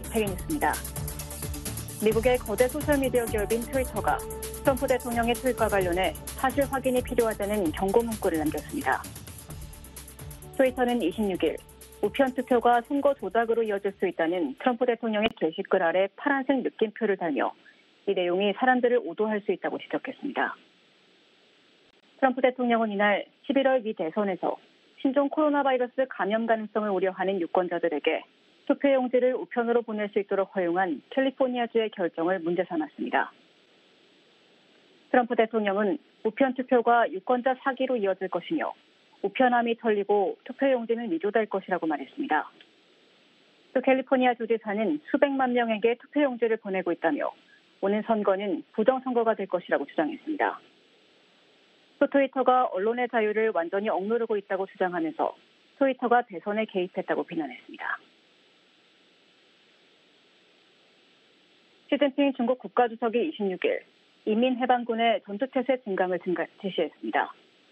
해임했습니다. 미국의 거대 소셜미디어 기업인 트위터가 트럼프 대통령의 트윗과 관련해 사실 확인이 필요하다는 경고 문구를 남겼습니다. 트위터는 26일 우편 투표가 선거 조작으로 이어질 수 있다는 트럼프 대통령의 게시글 아래 파란색 느낌표를 달며 이 내용이 사람들을 오도할 수 있다고 지적했습니다. 트럼프 대통령은 이날 11월 미 대선에서 신종 코로나 바이러스 감염 가능성을 우려하는 유권자들에게 투표용지를 우편으로 보낼 수 있도록 허용한 캘리포니아주의 결정을 문제 삼았습니다. 트럼프 대통령은 우편 투표가 유권자 사기로 이어질 것이며 우편함이 털리고 투표용지는 위조될 것이라고 말했습니다. 또 캘리포니아 주지사는 수백만 명에게 투표용지를 보내고 있다며 오는 선거는 부정선거가 될 것이라고 주장했습니다. 또 트위터가 언론의 자유를 완전히 억누르고 있다고 주장하면서 트위터가 대선에 개입했다고 비난했습니다. 시진핑 중국 국가주석이 26일 인민해방군의 전투태세 증강을 지시했습니다.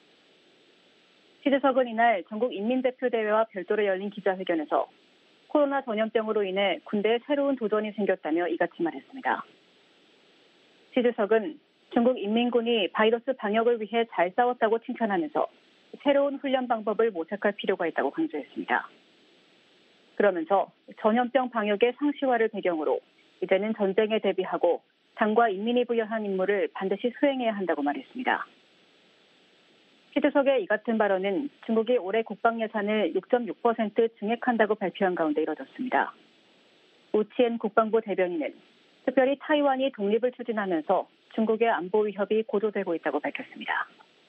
시 주석은 이날 전국 인민대표대회와 별도로 열린 기자회견에서 코로나 전염병으로 인해 군대에 새로운 도전이 생겼다며 이같이 말했습니다. 시 주석은 중국 인민군이 바이러스 방역을 위해 잘 싸웠다고 칭찬하면서 새로운 훈련 방법을 모색할 필요가 있다고 강조했습니다. 그러면서 전염병 방역의 상시화를 배경으로 이제는 전쟁에 대비하고 당과 인민이 부여한 임무를 반드시 수행해야 한다고 말했습니다. 시 주석의 이 같은 발언은 중국이 올해 국방 예산을 6.6% 증액한다고 발표한 가운데 이뤄졌습니다. 우치엔 국방부 대변인은 특별히 타이완이 독립을 추진하면서 중국의 안보 위협이 고조되고 있다고 밝혔습니다.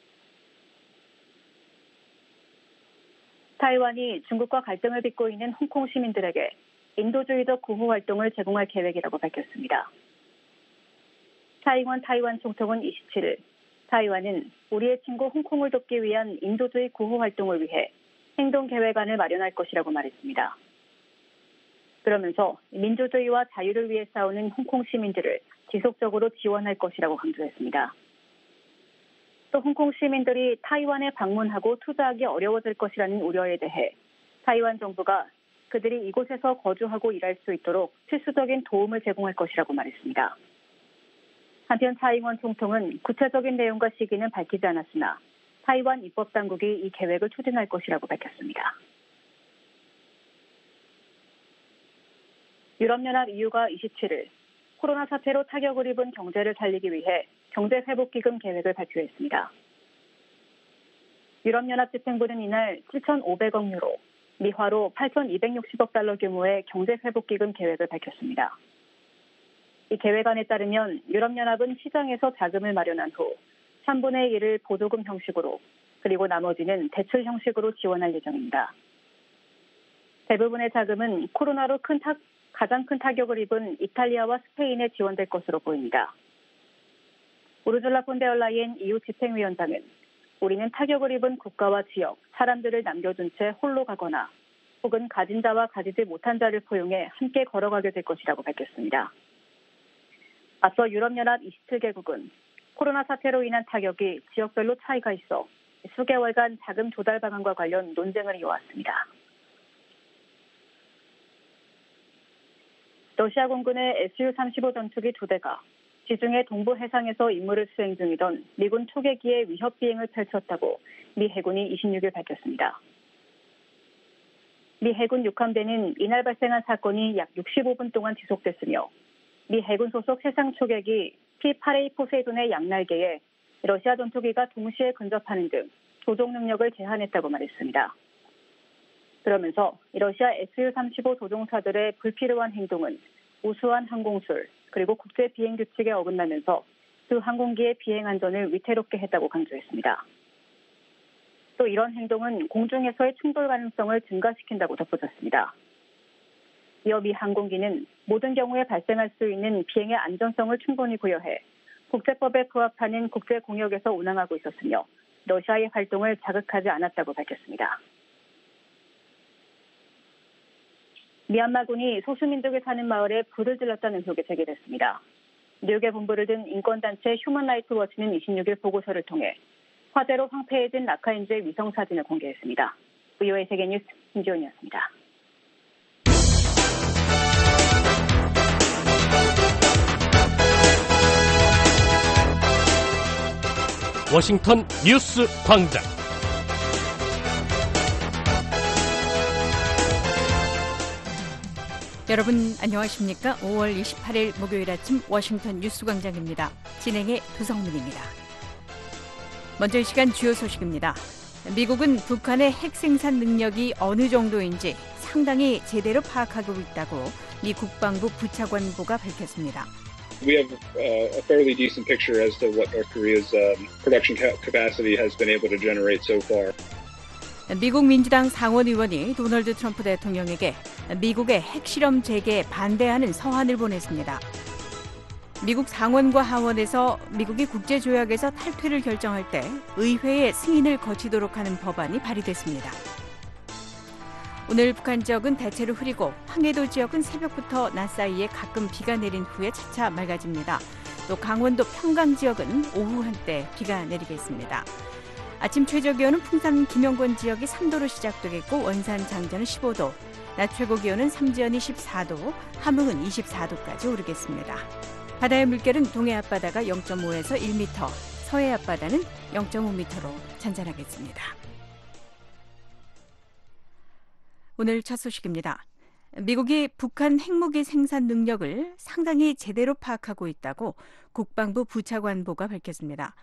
타이완이 중국과 갈등을 빚고 있는 홍콩 시민들에게 인도주의적 구호 활동을 제공할 계획이라고 밝혔습니다. 차잉원 타이완 총통은 27일 타이완은 우리의 친구 홍콩을 돕기 위한 인도주의 구호 활동을 위해 행동계획안을 마련할 것이라고 말했습니다. 그러면서 민주주의와 자유를 위해 싸우는 홍콩 시민들을 지속적으로 지원할 것이라고 강조했습니다. 또 홍콩 시민들이 타이완에 방문하고 투자하기 어려워질 것이라는 우려에 대해 타이완 정부가 그들이 이곳에서 거주하고 일할 수 있도록 필수적인 도움을 제공할 것이라고 말했습니다. 한편 차잉원 총통은 구체적인 내용과 시기는 밝히지 않았으나 타이완 입법당국이 이 계획을 추진할 것이라고 밝혔습니다. 유럽연합 EU가 27일 코로나 사태로 타격을 입은 경제를 살리기 위해 경제회복기금 계획을 발표했습니다. 유럽연합 집행부는 이날 7,500억 유로, 미화로 8,260억 달러 규모의 경제회복기금 계획을 밝혔습니다. 이 계획안에 따르면 유럽연합은 시장에서 자금을 마련한 후 3분의 1을 보조금 형식으로 그리고 나머지는 대출 형식으로 지원할 예정입니다. 대부분의 자금은 코로나로 가장 큰 타격을 입은 이탈리아와 스페인에 지원될 것으로 보입니다. 우르줄라 폰데얼라이엔 EU 집행위원장은 우리는 타격을 입은 국가와 지역, 사람들을 남겨둔 채 홀로 가거나 혹은 가진 자와 가지지 못한 자를 포용해 함께 걸어가게 될 것이라고 밝혔습니다. 앞서 유럽연합 27개국은 코로나 사태로 인한 타격이 지역별로 차이가 있어 수개월간 자금 조달 방안과 관련 논쟁을 이어왔습니다. 러시아 공군의 Su-35 전투기 2대가 지중해 동부 해상에서 임무를 수행 중이던 미군 초계기의 위협 비행을 펼쳤다고 미 해군이 26일 밝혔습니다. 미 해군 육함대는 이날 발생한 사건이 약 65분 동안 지속됐으며 미 해군 소속 해상 초계기 P-8A 포세이돈의 양날개에 러시아 전투기가 동시에 근접하는 등 조종 능력을 제한했다고 말했습니다. 그러면서 러시아 Su-35 조종사들의 불필요한 행동은 우수한 항공술 그리고 국제 비행 규칙에 어긋나면서 그 항공기의 비행 안전을 위태롭게 했다고 강조했습니다. 또 이런 행동은 공중에서의 충돌 가능성을 증가시킨다고 덧붙였습니다. 이어 미 항공기는 모든 경우에 발생할 수 있는 비행의 안전성을 충분히 고려해 국제법에 부합하는 국제 공역에서 운항하고 있었으며 러시아의 활동을 자극하지 않았다고 밝혔습니다. 미얀마군이 소수민족이 사는 마을에 불을 질렀다는 의혹이 제기됐습니다. 뉴욕에 본부를 둔 인권단체 휴먼라이트 워치는 26일 보고서를 통해 화재로 황폐해진 라카인주의 위성사진을 공개했습니다. VOA 세계뉴스 김지원이었습니다. 워싱턴 뉴스 광장. 여러분 안녕하십니까? 5월 28일 목요일 아침 워싱턴 뉴스 광장입니다. 진행의 도성민입니다. 먼저 이 시간 주요 소식입니다. 미국은 북한의 핵 생산 능력이 어느 정도인지 상당히 제대로 파악하고 있다고 미 국방부 부차관보가 밝혔습니다. We have a fairly decent picture as to what North Korea's production capacity has been able to generate so far. 미국 민주당 상원 의원이 도널드 트럼프 대통령에게 미국의 핵실험 재개에 반대하는 서한을 보냈습니다. 미국 상원과 하원에서 미국이 국제조약에서 탈퇴를 결정할 때 의회의 승인을 거치도록 하는 법안이 발의됐습니다. 오늘 북한 지역은 대체로 흐리고 황해도 지역은 새벽부터 낮 사이에 가끔 비가 내린 후에 차차 맑아집니다. 또 강원도 평강 지역은 오후 한때 비가 내리겠습니다. 아침 최저기온은 풍산 김영권 지역이 3도로 시작되겠고 원산 장전은 15도, 낮 최고기온은 삼지연이 14도, 함흥은 24도까지 오르겠습니다. 바다의 물결은 동해 앞바다가 0.5에서 1m, 서해 앞바다는 0.5m로 잔잔하겠습니다. 오늘 첫 소식입니다. 미국이 북한 핵무기 생산 능력을 상당히 제대로 파악하고 있다고 국방부 부차관보가 밝혔습니다.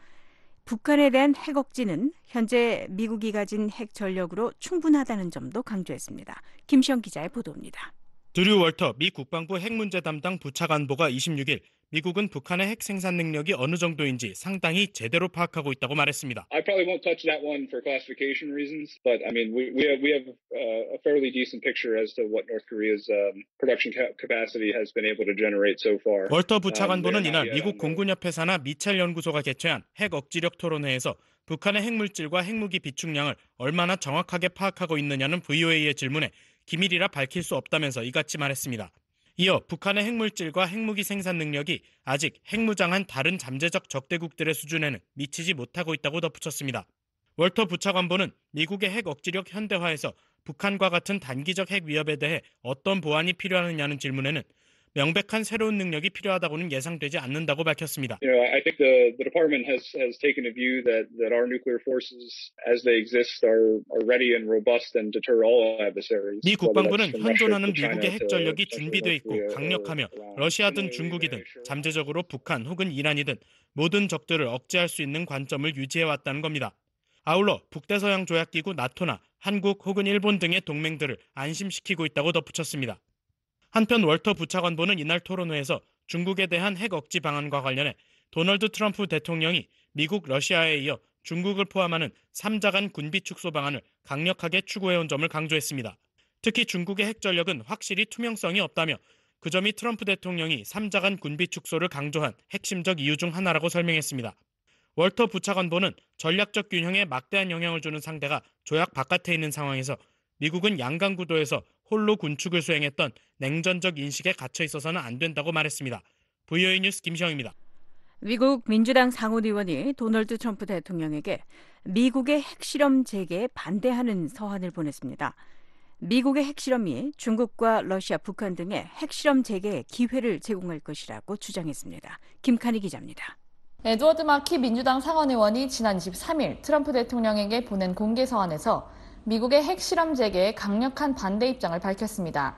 북한에 대한 핵 억지는 현재 미국이 가진 핵 전력으로 충분하다는 점도 강조했습니다. 김시영 기자의 보도입니다. 드류 월터 미 국방부 핵 문제 담당 부차관보가 26일 미국은 북한의 핵 생산 능력이 어느 정도인지 상당히 제대로 파악하고 있다고 말했습니다. I probably won't touch that one for classification reasons, but I mean we have a fairly decent picture as to what North Korea's production capacity has been able to generate so far. 월터 부차관보는 이날 미국 공군협회 산하 미첼 연구소가 개최한 핵 억지력 토론회에서 북한의 핵물질과 핵무기 비축량을 얼마나 정확하게 파악하고 있느냐는 VOA의 질문에 기밀이라 밝힐 수 없다면서 이같이 말했습니다. 이어 북한의 핵물질과 핵무기 생산 능력이 아직 핵무장한 다른 잠재적 적대국들의 수준에는 미치지 못하고 있다고 덧붙였습니다. 월터 부차관보는 미국의 핵 억지력 현대화에서 북한과 같은 단기적 핵 위협에 대해 어떤 보완이 필요하느냐는 질문에는 명백한 새로운 능력이 필요하다고는 예상되지 않는다고 밝혔습니다. I think the department has taken a view that our nuclear forces as they exist are ready and robust and deter all adversaries. 미 국방부는 현존하는 미국의 핵 전력이 준비돼 있고 강력하며 러시아든 중국이든 잠재적으로 북한 혹은 이란이든 모든 적들을 억제할 수 있는 관점을 유지해왔다는 겁니다. 아울러 북대서양 조약기구 나토나 한국 혹은 일본 등의 동맹들을 안심시키고 있다고 덧붙였습니다. 한편 월터 부차관보는 이날 토론회에서 중국에 대한 핵 억지 방안과 관련해 도널드 트럼프 대통령이 미국, 러시아에 이어 중국을 포함하는 3자 간 군비 축소 방안을 강력하게 추구해온 점을 강조했습니다. 특히 중국의 핵 전력은 확실히 투명성이 없다며 그 점이 트럼프 대통령이 3자 간 군비 축소를 강조한 핵심적 이유 중 하나라고 설명했습니다. 월터 부차관보는 전략적 균형에 막대한 영향을 주는 상대가 조약 바깥에 있는 상황에서 미국은 양강 구도에서 홀로 군축을 수행했던 냉전적 인식에 갇혀 있어서는 안 된다고 말했습니다. VOA 뉴스 김시영입니다. 미국 민주당 상원 의원이 도널드 트럼프 대통령에게 미국의 핵실험 재개에 반대하는 서한을 보냈습니다. 미국의 핵실험이 중국과 러시아, 북한 등의 핵실험 재개에 기회를 제공할 것이라고 주장했습니다. 김칸희 기자입니다. 에드워드 마키 민주당 상원 의원이 지난 23일 트럼프 대통령에게 보낸 공개 서한에서 미국의 핵실험 재개에 강력한 반대 입장을 밝혔습니다.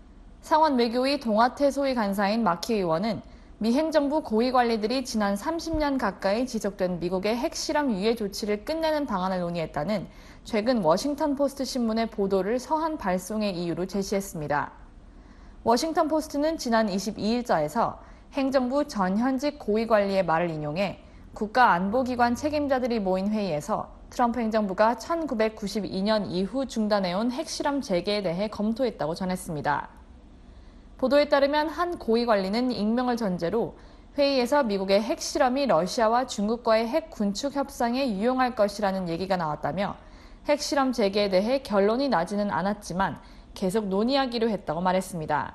상원 외교위 동아태 소위 간사인 마키 의원은 미 행정부 고위 관리들이 지난 30년 가까이 지속된 미국의 핵실험 유예 조치를 끝내는 방안을 논의했다는 최근 워싱턴 포스트 신문의 보도를 서한 발송의 이유로 제시했습니다. 워싱턴 포스트는 지난 22일자에서 행정부 전현직 고위 관리의 말을 인용해 국가안보기관 책임자들이 모인 회의에서 트럼프 행정부가 1992년 이후 중단해온 핵실험 재개에 대해 검토했다고 전했습니다. 보도에 따르면 한 고위 관리는 익명을 전제로 회의에서 미국의 핵실험이 러시아와 중국과의 핵 군축 협상에 유용할 것이라는 얘기가 나왔다며 핵실험 재개에 대해 결론이 나지는 않았지만 계속 논의하기로 했다고 말했습니다.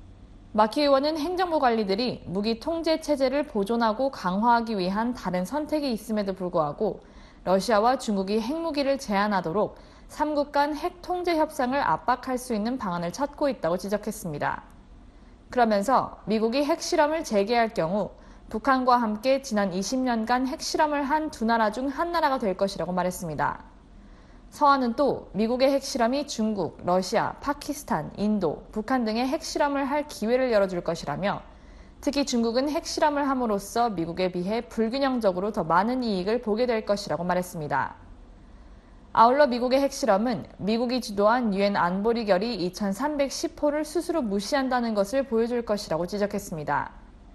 마키 의원은 행정부 관리들이 무기 통제 체제를 보존하고 강화하기 위한 다른 선택이 있음에도 불구하고 러시아와 중국이 핵무기를 제한하도록 3국 간 핵 통제 협상을 압박할 수 있는 방안을 찾고 있다고 지적했습니다. 그러면서 미국이 핵실험을 재개할 경우 북한과 함께 지난 20년간 핵실험을 한 두 나라 중 한 나라가 될 것이라고 말했습니다. 서한은 또 미국의 핵실험이 중국, 러시아, 파키스탄, 인도, 북한 등의 핵실험을 할 기회를 열어줄 것이라며 특히 중국은 핵실험을 함으로써 미국에 비해 불균형적으로 더 많은 이익을 보게 될 것이라고 말했습니다. 아울러 미국의 핵실험은 미국이 주도한 유엔 안보리 결의 2310호를 스스로 무시한다는 것을 보여줄 것이라고 지적했습니다.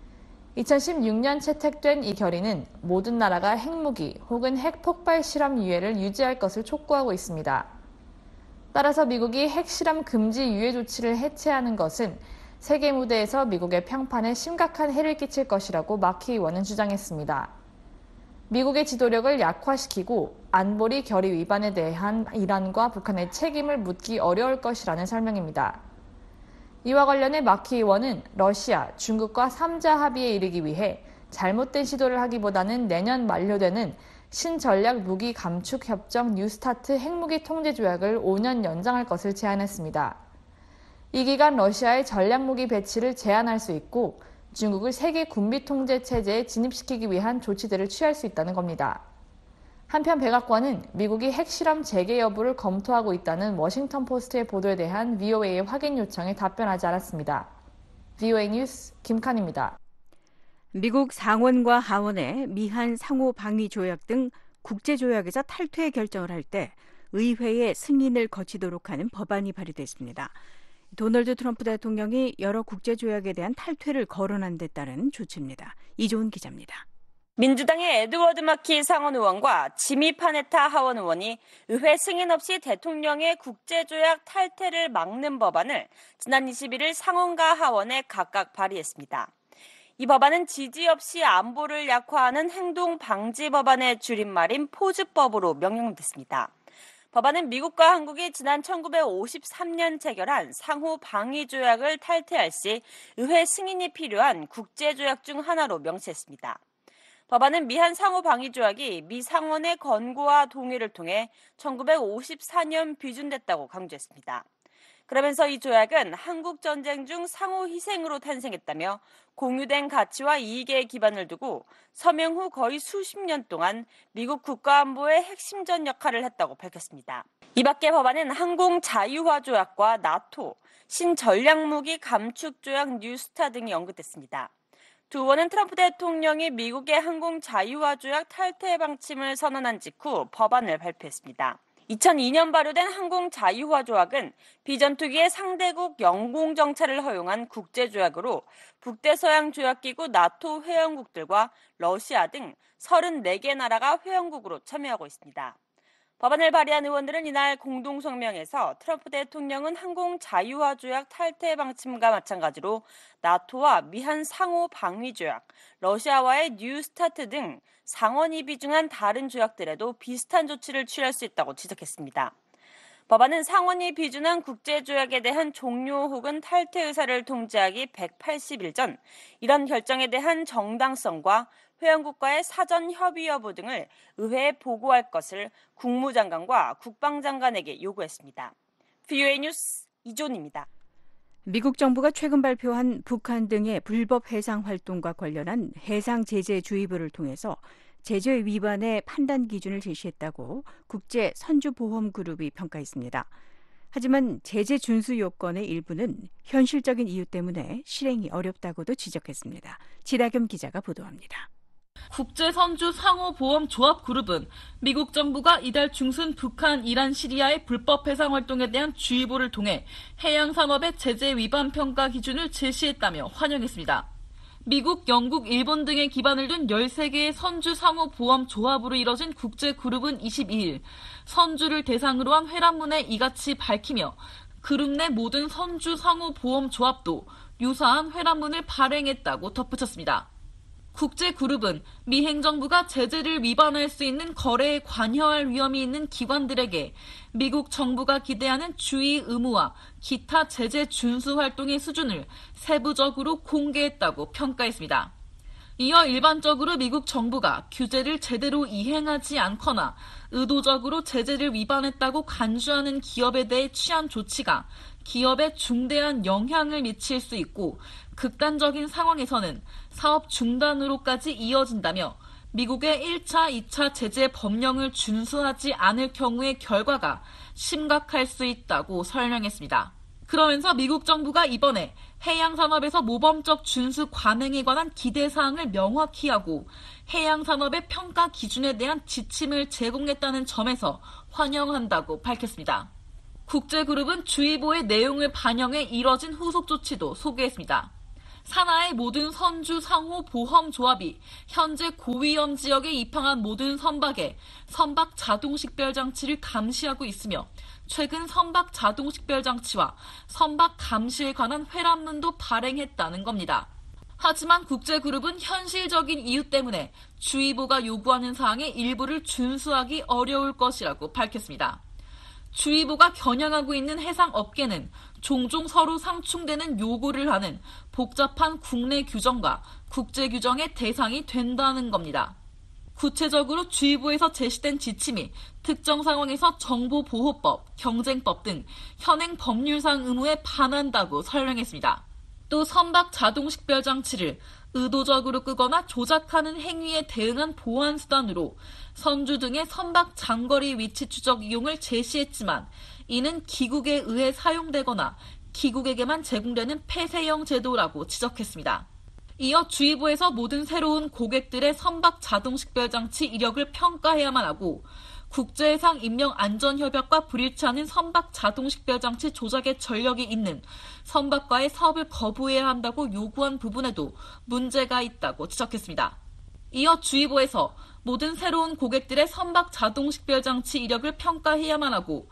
2016년 채택된 이 결의는 모든 나라가 핵무기 혹은 핵폭발 실험 유예를 유지할 것을 촉구하고 있습니다. 따라서 미국이 핵실험 금지 유예 조치를 해체하는 것은 세계 무대에서 미국의 평판에 심각한 해를 끼칠 것이라고 마키 의원은 주장했습니다. 미국의 지도력을 약화시키고 안보리 결의 위반에 대한 이란과 북한의 책임을 묻기 어려울 것이라는 설명입니다. 이와 관련해 마키 의원은 러시아, 중국과 3자 합의에 이르기 위해 잘못된 시도를 하기보다는 내년 만료되는 신전략 무기 감축 협정 뉴스타트 핵무기 통제 조약을 5년 연장할 것을 제안했습니다. 이 기간 러시아의 전략무기 배치를 제한할 수 있고 중국을 세계 군비 통제 체제에 진입시키기 위한 조치들을 취할 수 있다는 겁니다. 한편 백악관은 미국이 핵실험 재개 여부를 검토하고 있다는 워싱턴 포스트의 보도에 대한 VOA의 확인 요청에 답변하지 않았습니다. VOA 뉴스 김칸입니다. 미국 상원과 하원의 미한 상호 방위 조약 등 국제 조약에서 탈퇴 결정을 할 때 의회의 승인을 거치도록 하는 법안이 발의됐습니다. 도널드 트럼프 대통령이 여러 국제 조약에 대한 탈퇴를 거론한 데 따른 조치입니다. 이조은 기자입니다. 민주당의 에드워드 마키 상원 의원과 지미 파네타 하원 의원이 의회 승인 없이 대통령의 국제조약 탈퇴를 막는 법안을 지난 21일 상원과 하원에 각각 발의했습니다. 이 법안은 지지 없이 안보를 약화하는 행동 방지 법안의 줄임말인 포즈법으로 명명됐습니다. 법안은 미국과 한국이 지난 1953년 체결한 상호 방위 조약을 탈퇴할 시 의회 승인이 필요한 국제조약 중 하나로 명시했습니다. 법안은 미한 상호 방위 조약이 미 상원의 권고와 동의를 통해 1954년 비준됐다고 강조했습니다. 그러면서 이 조약은 한국 전쟁 중 상호 희생으로 탄생했다며 공유된 가치와 이익에 기반을 두고 서명 후 거의 수십 년 동안 미국 국가안보의 핵심전 역할을 했다고 밝혔습니다. 이 밖에 법안은 항공 자유화 조약과 나토, 신전략무기 감축 조약 뉴스타 등이 언급됐습니다. 두 의원은 트럼프 대통령이 미국의 항공 자유화 조약 탈퇴 방침을 선언한 직후 법안을 발표했습니다. 2002년 발효된 항공 자유화 조약은 비전투기의 상대국 영공 정찰을 허용한 국제조약으로 북대서양 조약기구 나토 회원국들과 러시아 등 34개 나라가 회원국으로 참여하고 있습니다. 법안을 발의한 의원들은 이날 공동성명에서 트럼프 대통령은 항공 자유화 조약 탈퇴 방침과 마찬가지로 나토와 미한 상호 방위 조약, 러시아와의 뉴스타트 등 상원이 비중한 다른 조약들에도 비슷한 조치를 취할 수 있다고 지적했습니다. 법안은 상원이 비준한 국제조약에 대한 종료 혹은 탈퇴 의사를 통지하기 180일 전 이런 결정에 대한 정당성과 회원국과의 사전 협의 여부 등을 의회에 보고할 것을 국무장관과 국방장관에게 요구했습니다. VOA 뉴스 이존입니다. 미국 정부가 최근 발표한 북한 등의 불법 해상 활동과 관련한 해상 제재 주의보를 통해서 제재 위반의 판단 기준을 제시했다고 국제 선주보험 그룹이 평가했습니다. 하지만 제재 준수 요건의 일부는 현실적인 이유 때문에 실행이 어렵다고도 지적했습니다. 지다겸 기자가 보도합니다. 국제선주상호보험조합그룹은 미국 정부가 이달 중순 북한, 이란, 시리아의 불법 해상 활동에 대한 주의보를 통해 해양산업의 제재 위반 평가 기준을 제시했다며 환영했습니다. 미국, 영국, 일본 등에 기반을 둔 13개의 선주상호보험조합으로 이뤄진 국제그룹은 22일 선주를 대상으로 한 회람문에 이같이 밝히며 그룹 내 모든 선주상호보험조합도 유사한 회람문을 발행했다고 덧붙였습니다. 국제그룹은 미 행정부가 제재를 위반할 수 있는 거래에 관여할 위험이 있는 기관들에게 미국 정부가 기대하는 주의 의무와 기타 제재 준수 활동의 수준을 세부적으로 공개했다고 평가했습니다. 이어 일반적으로 미국 정부가 규제를 제대로 이행하지 않거나 의도적으로 제재를 위반했다고 간주하는 기업에 대해 취한 조치가 기업에 중대한 영향을 미칠 수 있고 극단적인 상황에서는 사업 중단으로까지 이어진다며 미국의 1차, 2차 제재 법령을 준수하지 않을 경우의 결과가 심각할 수 있다고 설명했습니다. 그러면서 미국 정부가 이번에 해양산업에서 모범적 준수 관행에 관한 기대사항을 명확히 하고 해양산업의 평가 기준에 대한 지침을 제공했다는 점에서 환영한다고 밝혔습니다. 국제그룹은 주의보의 내용을 반영해 이뤄진 후속 조치도 소개했습니다. 산하의 모든 선주 상호 보험 조합이 현재 고위험 지역에 입항한 모든 선박에 선박 자동 식별 장치를 감시하고 있으며 최근 선박 자동 식별 장치와 선박 감시에 관한 회람문도 발행했다는 겁니다. 하지만 국제그룹은 현실적인 이유 때문에 주의보가 요구하는 사항의 일부를 준수하기 어려울 것이라고 밝혔습니다. 주의보가 겨냥하고 있는 해상업계는 종종 서로 상충되는 요구를 하는 복잡한 국내 규정과 국제 규정의 대상이 된다는 겁니다. 구체적으로 주의보에서 제시된 지침이 특정 상황에서 정보보호법, 경쟁법 등 현행 법률상 의무에 반한다고 설명했습니다. 또 선박 자동 식별 장치를 의도적으로 끄거나 조작하는 행위에 대응한 보안 수단으로 선주 등의 선박 장거리 위치 추적 이용을 제시했지만 이는 기국에 의해 사용되거나 기국에게만 제공되는 폐쇄형 제도라고 지적했습니다. 이어 주의보에서 모든 새로운 고객들의 선박 자동 식별 장치 이력을 평가해야만 하고 국제해상인명안전협약과 불일치하는 선박 자동 식별 장치 조작의 전력이 있는 선박과의 사업을 거부해야 한다고 요구한 부분에도 문제가 있다고 지적했습니다. 이어 주의보에서 모든 새로운 고객들의 선박 자동 식별 장치 이력을 평가해야만 하고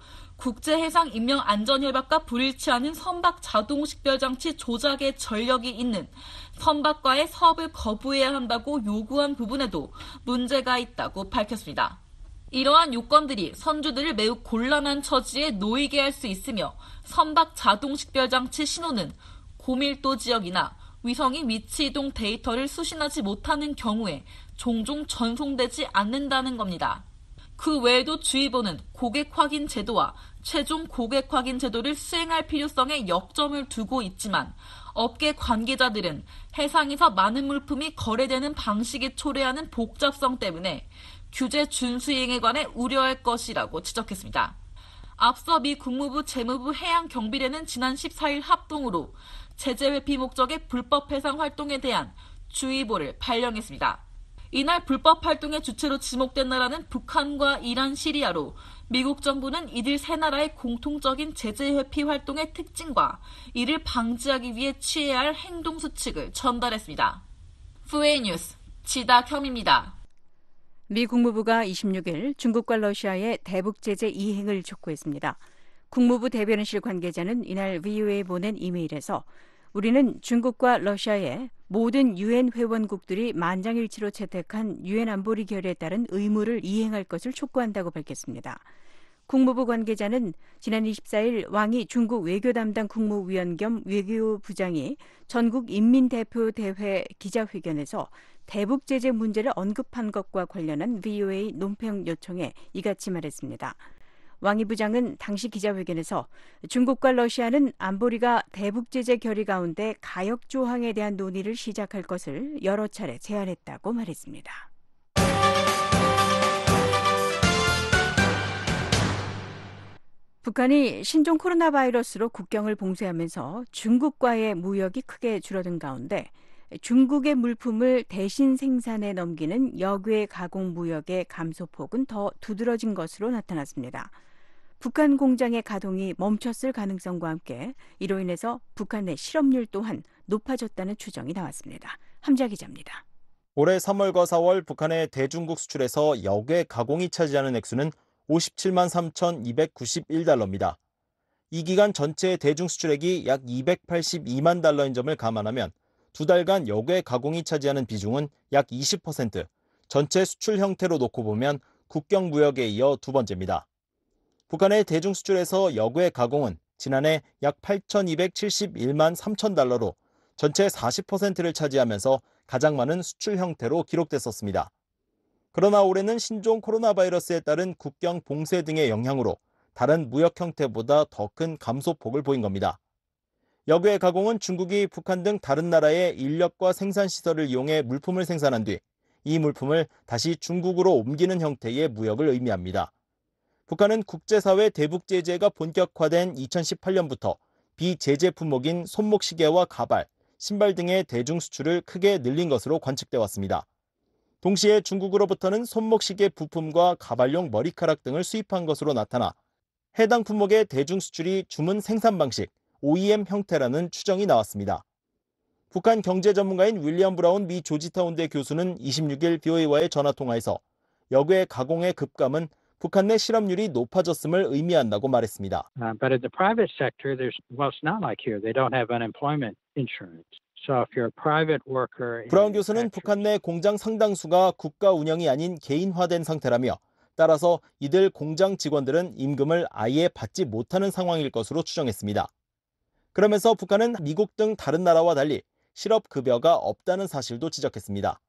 국제해상인명안전협약과 불일치하는 선박 자동 식별 장치 조작의 전력이 있는 선박과의 사업을 거부해야 한다고 요구한 부분에도 문제가 있다고 밝혔습니다. 이러한 요건들이 선주들을 매우 곤란한 처지에 놓이게 할 수 있으며 선박 자동 식별 장치 신호는 고밀도 지역이나 위성이 위치 이동 데이터를 수신하지 못하는 경우에 종종 전송되지 않는다는 겁니다. 그 외에도 주의보는 고객 확인 제도와 최종 고객 확인 제도를 수행할 필요성에 역점을 두고 있지만 업계 관계자들은 해상에서 많은 물품이 거래되는 방식이 초래하는 복잡성 때문에 규제 준수 이행에 관해 우려할 것이라고 지적했습니다. 앞서 미 국무부 재무부 해양경비대는 지난 14일 합동으로 제재 회피 목적의 불법 해상 활동에 대한 주의보를 발령했습니다. 이날 불법 활동의 주체로 지목된 나라는 북한과 이란, 시리아로 미국 정부는 이들 세 나라의 공통적인 제재 회피 활동의 특징과 이를 방지하기 위해 취해야 할 행동 수칙을 전달했습니다. 푸에이 뉴스 지다겸입니다. 미 국무부가 26일 중국과 러시아의 대북 제재 이행을 촉구했습니다. 국무부 대변인실 관계자는 이날 VOA에 보낸 이메일에서 우리는 중국과 러시아의 모든 유엔 회원국들이 만장일치로 채택한 유엔 안보리 결의에 따른 의무를 이행할 것을 촉구한다고 밝혔습니다. 국무부 관계자는 지난 24일 왕이 중국 외교 담당 국무위원 겸 외교부장이 전국 인민대표대회 기자회견에서 대북 제재 문제를 언급한 것과 관련한 VOA 논평 요청에 이같이 말했습니다. 왕이 부장은 당시 기자회견에서 중국과 러시아는 안보리가 대북 제재 결의 가운데 가역 조항에 대한 논의를 시작할 것을 여러 차례 제안했다고 말했습니다. 북한이 신종 코로나 바이러스로 국경을 봉쇄하면서 중국과의 무역이 크게 줄어든 가운데 중국의 물품을 대신 생산에 넘기는 역외 가공 무역의 감소폭은 더 두드러진 것으로 나타났습니다. 북한 공장의 가동이 멈췄을 가능성과 함께 이로 인해서 북한 내 실업률 또한 높아졌다는 추정이 나왔습니다. 함자 기자입니다. 올해 3월과 4월 북한의 대중국 수출에서 역외 가공이 차지하는 액수는 57만 3,291달러입니다. 이 기간 전체 대중 수출액이 약 282만 달러인 점을 감안하면 두 달간 역외 가공이 차지하는 비중은 약 20%, 전체 수출 형태로 놓고 보면 국경 무역에 이어 두 번째입니다. 북한의 대중 수출에서 역외 가공은 지난해 약 8,271만 3천 달러로 전체 40%를 차지하면서 가장 많은 수출 형태로 기록됐었습니다. 그러나 올해는 신종 코로나 바이러스에 따른 국경 봉쇄 등의 영향으로 다른 무역 형태보다 더 큰 감소폭을 보인 겁니다. 역외 가공은 중국이 북한 등 다른 나라의 인력과 생산시설을 이용해 물품을 생산한 뒤 이 물품을 다시 중국으로 옮기는 형태의 무역을 의미합니다. 북한은 국제사회 대북 제재가 본격화된 2018년부터 비제재 품목인 손목시계와 가발, 신발 등의 대중 수출을 크게 늘린 것으로 관측돼 왔습니다. 동시에 중국으로부터는 손목시계 부품과 가발용 머리카락 등을 수입한 것으로 나타나 해당 품목의 대중 수출이 주문 생산 방식, OEM 형태라는 추정이 나왔습니다. 북한 경제 전문가인 윌리엄 브라운 미 조지타운대 교수는 26일 BOA와의 전화통화에서 역외 가공의 급감은 북한 내 실업률이 높아졌음을 의미한다고 말했습니다. But in the private sector, well, it's not like here. They don't have unemployment insurance. So if you're a private worker, 브라운 교수는 북한 내 공장 상당수가 국가 운영이 아닌 개인화된 상태라며 따라서 이들 공장 직원들은 임금을 아예 받지 못하는 상황일 것으로 추정했습니다. 그러면서 북한은 미국 등 다른 나라와 달리 실업급여가 없다는 사실도 지적했습니다.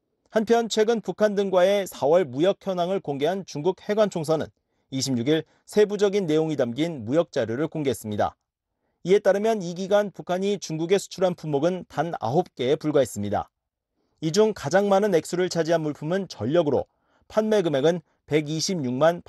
한편 최근 북한 등과의 4월 무역 현황을 공개한 중국 해관총서는 26일 세부적인 내용이 담긴 무역 자료를 공개했습니다. 이에 따르면 이 기간 북한이 중국에 수출한 품목은 단 9개에 불과했습니다. 이 중 가장 많은 액수를 차지한 물품은 전력으로 판매 금액은 126만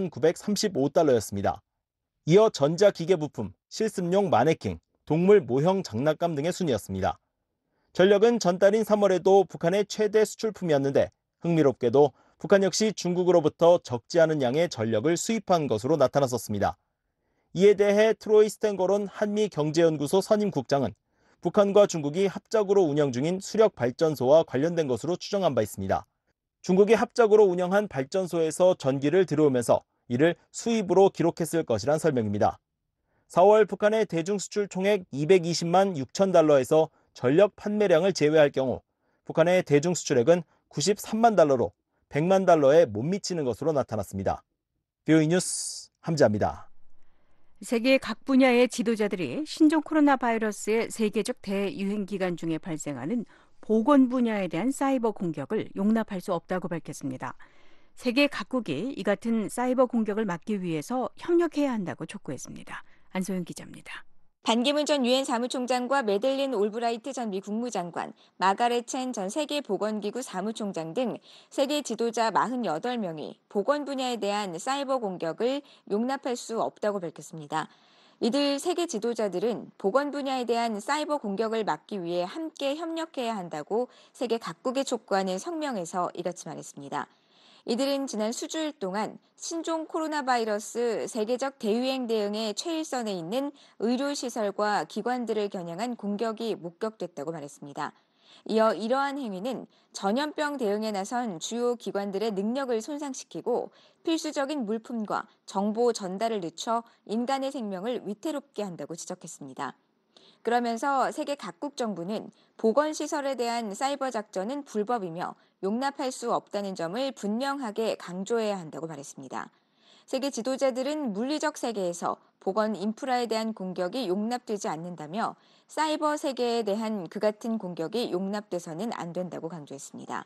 8,935달러였습니다. 이어 전자기계 부품, 실습용 마네킹, 동물 모형 장난감 등의 순이었습니다. 전력은 전달인 3월에도 북한의 최대 수출품이었는데 흥미롭게도 북한 역시 중국으로부터 적지 않은 양의 전력을 수입한 것으로 나타났었습니다. 이에 대해 트로이 스탠거론 한미경제연구소 선임국장은 북한과 중국이 합작으로 운영 중인 수력발전소와 관련된 것으로 추정한 바 있습니다. 중국이 합작으로 운영한 발전소에서 전기를 들여오면서 이를 수입으로 기록했을 것이란 설명입니다. 4월 북한의 대중 수출 총액 220만 6천 달러에서 전력 판매량을 제외할 경우 북한의 대중 수출액은 93만 달러로 100만 달러에 못 미치는 것으로 나타났습니다. BOE 뉴스 함지아입니다. 세계 각 분야의 지도자들이 신종 코로나 바이러스의 세계적 대유행 기간 중에 발생하는 보건 분야에 대한 사이버 공격을 용납할 수 없다고 밝혔습니다. 세계 각국이 이 같은 사이버 공격을 막기 위해서 협력해야 한다고 촉구했습니다. 안소영 기자입니다. 반기문 전 유엔 사무총장과 메델린 올브라이트 전 미 국무장관, 마가렛 첸 전 세계보건기구 사무총장 등 세계 지도자 48명이 보건 분야에 대한 사이버 공격을 용납할 수 없다고 밝혔습니다. 이들 세계 지도자들은 보건 분야에 대한 사이버 공격을 막기 위해 함께 협력해야 한다고 세계 각국에 촉구하는 성명에서 이같이 말했습니다. 이들은 지난 수주일 동안 신종 코로나 바이러스 세계적 대유행 대응의 최일선에 있는 의료시설과 기관들을 겨냥한 공격이 목격됐다고 말했습니다. 이어 이러한 행위는 전염병 대응에 나선 주요 기관들의 능력을 손상시키고 필수적인 물품과 정보 전달을 늦춰 인간의 생명을 위태롭게 한다고 지적했습니다. 그러면서 세계 각국 정부는 보건시설에 대한 사이버 작전은 불법이며 용납할 수 없다는 점을 분명하게 강조해야 한다고 말했습니다. 세계 지도자들은 물리적 세계에서 보건 인프라에 대한 공격이 용납되지 않는다며 사이버 세계에 대한 그 같은 공격이 용납돼서는 안 된다고 강조했습니다.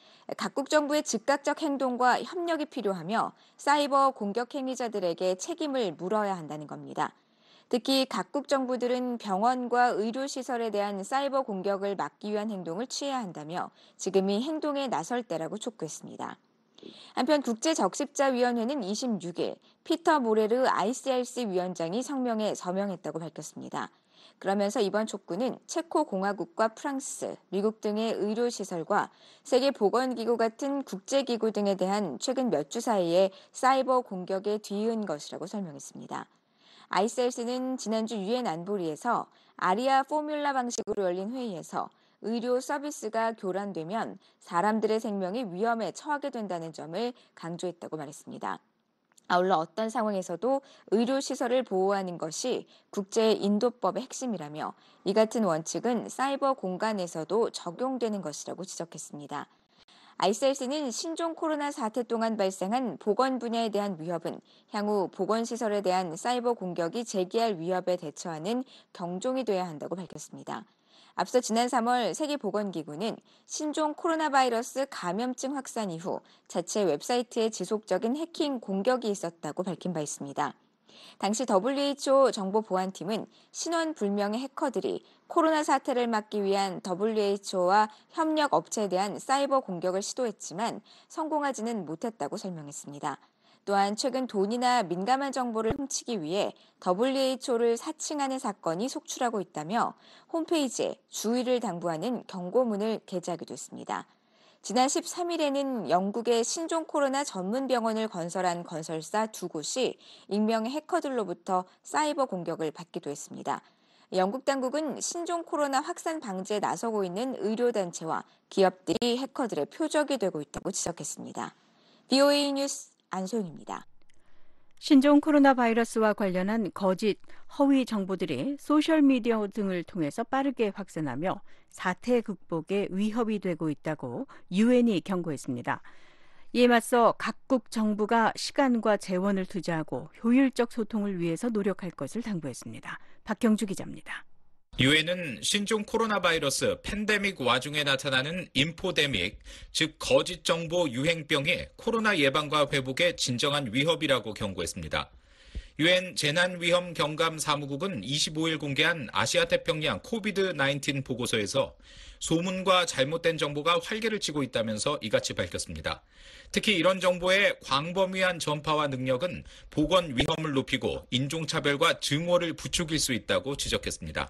각국 정부의 즉각적 행동과 협력이 필요하며 사이버 공격 행위자들에게 책임을 물어야 한다는 겁니다. 특히 각국 정부들은 병원과 의료시설에 대한 사이버 공격을 막기 위한 행동을 취해야 한다며 지금이 행동에 나설 때라고 촉구했습니다. 한편 국제적십자위원회는 26일 피터 모레르 ICRC 위원장이 성명에 서명했다고 밝혔습니다. 그러면서 이번 촉구는 체코공화국과 프랑스, 미국 등의 의료시설과 세계보건기구 같은 국제기구 등에 대한 최근 몇 주 사이에 사이버 공격에 뒤이은 것이라고 설명했습니다. ICRC는 지난주 유엔 안보리에서 아리아 포뮬라 방식으로 열린 회의에서 의료 서비스가 교란되면 사람들의 생명이 위험에 처하게 된다는 점을 강조했다고 말했습니다. 아울러 어떤 상황에서도 의료시설을 보호하는 것이 국제인도법의 핵심이라며 이 같은 원칙은 사이버 공간에서도 적용되는 것이라고 지적했습니다. ICRC는 신종 코로나 사태 동안 발생한 보건 분야에 대한 위협은 향후 보건시설에 대한 사이버 공격이 제기할 위협에 대처하는 경종이 돼야 한다고 밝혔습니다. 앞서 지난 3월 세계보건기구는 신종 코로나 바이러스 감염증 확산 이후 자체 웹사이트에 지속적인 해킹 공격이 있었다고 밝힌 바 있습니다. 당시 WHO 정보보안팀은 신원 불명의 해커들이 코로나 사태를 막기 위한 WHO와 협력 업체에 대한 사이버 공격을 시도했지만 성공하지는 못했다고 설명했습니다. 또한 최근 돈이나 민감한 정보를 훔치기 위해 WHO를 사칭하는 사건이 속출하고 있다며 홈페이지에 주의를 당부하는 경고문을 게재하기도 했습니다. 지난 13일에는 영국의 신종 코로나 전문 병원을 건설한 건설사 2곳이 익명의 해커들로부터 사이버 공격을 받기도 했습니다. 영국 당국은 신종 코로나 확산 방지에 나서고 있는 의료단체와 기업들이 해커들의 표적이 되고 있다고 지적했습니다. VOA 뉴스 안소영입니다. 신종 코로나 바이러스와 관련한 거짓, 허위 정보들이 소셜미디어 등을 통해서 빠르게 확산하며 사태 극복에 위협이 되고 있다고 유엔이 경고했습니다. 이에 맞서 각국 정부가 시간과 재원을 투자하고 효율적 소통을 위해서 노력할 것을 당부했습니다. 박경주 기자입니다. 유엔은 신종 코로나 바이러스 팬데믹 와중에 나타나는 인포데믹, 즉 거짓 정보 유행병이 코로나 예방과 회복에 진정한 위협이라고 경고했습니다. 유엔 재난위험 경감 사무국은 25일 공개한 아시아태평양 코비드-19 보고서에서 소문과 잘못된 정보가 활개를 치고 있다면서 이같이 밝혔습니다. 특히 이런 정보의 광범위한 전파와 능력은 보건 위험을 높이고 인종차별과 증오를 부추길 수 있다고 지적했습니다.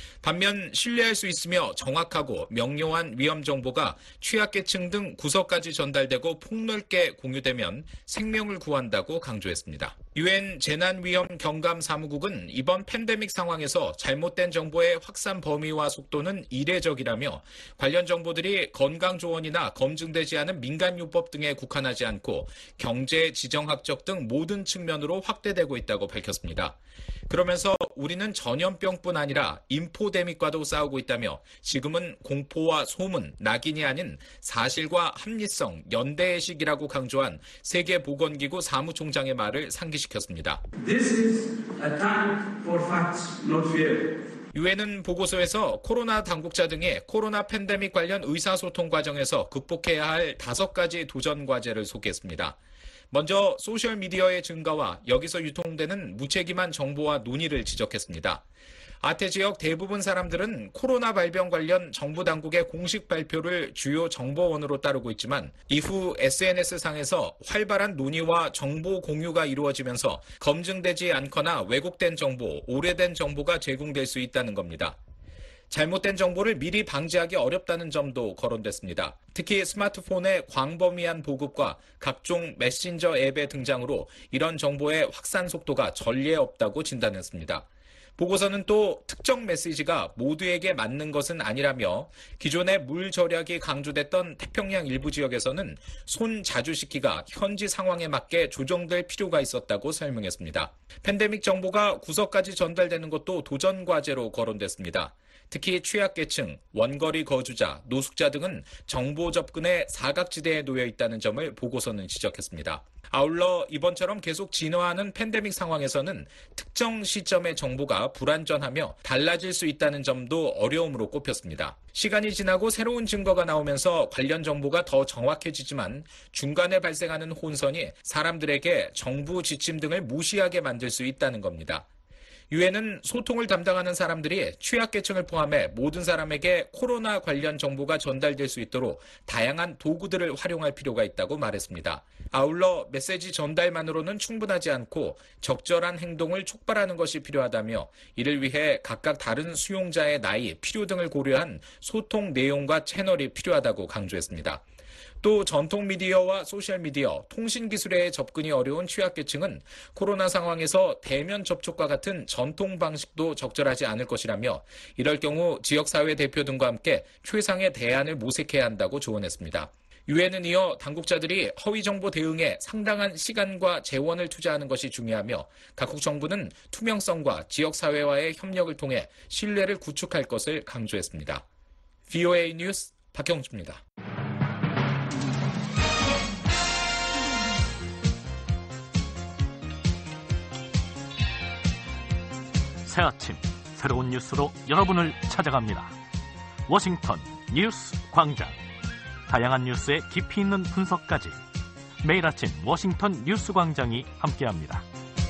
반면 신뢰할 수 있으며 정확하고 명료한 위험 정보가 취약계층 등 구석까지 전달되고 폭넓게 공유되면 생명을 구한다고 강조했습니다. 유엔 재난위험 경감 사무국은 이번 팬데믹 상황에서 잘못된 정보의 확산 범위와 속도는 이례적이라며 관련 정보들이 건강조언이나 검증되지 않은 민간요법 등에 국한하지 않고 경제, 지정학적 등 모든 측면으로 확대되고 있다고 밝혔습니다. 그러면서 우리는 전염병뿐 아니라 인포데믹과도 싸우고 있다며 지금은 공포와 소문, 낙인이 아닌 사실과 합리성, 연대의 시기라고 강조한 세계보건기구 사무총장의 말을 상기시켰습니다. This is a time for facts, not fear. 유엔은 보고서에서 코로나 당국자 등이 코로나 팬데믹 관련 의사소통 과정에서 극복해야 할 5가지 도전 과제를 소개했습니다. 먼저 소셜미디어의 증가와 여기서 유통되는 무책임한 정보와 논의를 지적했습니다. 아태 지역 대부분 사람들은 코로나 발병 관련 정부 당국의 공식 발표를 주요 정보원으로 따르고 있지만 이후 SNS상에서 활발한 논의와 정보 공유가 이루어지면서 검증되지 않거나 왜곡된 정보, 오래된 정보가 제공될 수 있다는 겁니다. 잘못된 정보를 미리 방지하기 어렵다는 점도 거론됐습니다. 특히 스마트폰의 광범위한 보급과 각종 메신저 앱의 등장으로 이런 정보의 확산 속도가 전례 없다고 진단했습니다. 보고서는 또 특정 메시지가 모두에게 맞는 것은 아니라며 기존의 물 절약이 강조됐던 태평양 일부 지역에서는 손 자주 씻기가 현지 상황에 맞게 조정될 필요가 있었다고 설명했습니다. 팬데믹 정보가 구석까지 전달되는 것도 도전 과제로 거론됐습니다. 특히 취약계층, 원거리 거주자, 노숙자 등은 정보 접근의 사각지대에 놓여 있다는 점을 보고서는 지적했습니다. 아울러 이번처럼 계속 진화하는 팬데믹 상황에서는 특정 시점의 정보가 불완전하며 달라질 수 있다는 점도 어려움으로 꼽혔습니다. 시간이 지나고 새로운 증거가 나오면서 관련 정보가 더 정확해지지만 중간에 발생하는 혼선이 사람들에게 정부 지침 등을 무시하게 만들 수 있다는 겁니다. 유엔은 소통을 담당하는 사람들이 취약계층을 포함해 모든 사람에게 코로나 관련 정보가 전달될 수 있도록 다양한 도구들을 활용할 필요가 있다고 말했습니다. 아울러 메시지 전달만으로는 충분하지 않고 적절한 행동을 촉발하는 것이 필요하다며 이를 위해 각각 다른 수용자의 나이, 필요 등을 고려한 소통 내용과 채널이 필요하다고 강조했습니다. 또 전통 미디어와 소셜미디어, 통신기술에 접근이 어려운 취약계층은 코로나 상황에서 대면 접촉과 같은 전통 방식도 적절하지 않을 것이라며 이럴 경우 지역사회 대표 등과 함께 최상의 대안을 모색해야 한다고 조언했습니다. 유엔은 이어 당국자들이 허위정보 대응에 상당한 시간과 재원을 투자하는 것이 중요하며 각국 정부는 투명성과 지역사회와의 협력을 통해 신뢰를 구축할 것을 강조했습니다. VOA 뉴스 박경주입니다. 새 아침 새로운 뉴스로 여러분을 찾아갑니다. 워싱턴 뉴스 광장. 다양한 뉴스의 깊이 있는 분석까지 매일 아침 워싱턴 뉴스 광장이 함께합니다.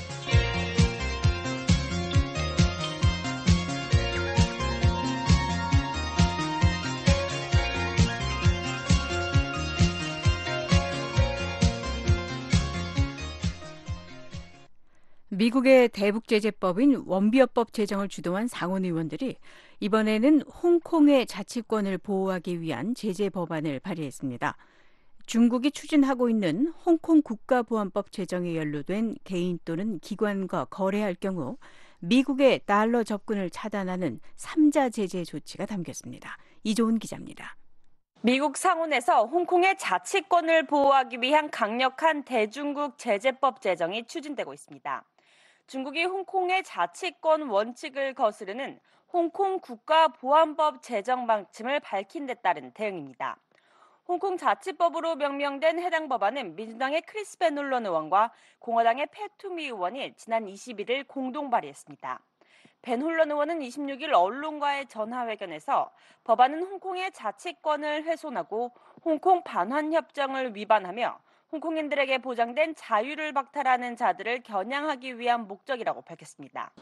미국의 대북제재법인 원비어법 제정을 주도한 상원 의원들이 이번에는 홍콩의 자치권을 보호하기 위한 제재 법안을 발의했습니다. 중국이 추진하고 있는 홍콩 국가보안법 제정에 연루된 개인 또는 기관과 거래할 경우 미국의 달러 접근을 차단하는 3자 제재 조치가 담겼습니다. 이조은 기자입니다. 미국 상원에서 홍콩의 자치권을 보호하기 위한 강력한 대중국 제재법 제정이 추진되고 있습니다. 중국이 홍콩의 자치권 원칙을 거스르는 홍콩 국가보안법 제정 방침을 밝힌 데 따른 대응입니다. 홍콩 자치법으로 명명된 해당 법안은 민주당의 크리스 베놀런 의원과 공화당의 팻 투미 의원이 지난 21일 공동 발의했습니다. 베놀런 의원은 26일 언론과의 전화회견에서 법안은 홍콩의 자치권을 훼손하고 홍콩 반환협정을 위반하며 홍콩인들에게 보장된 자유를 박탈하는 자들을 겨냥하기 위한 목적이라고 밝혔습니다.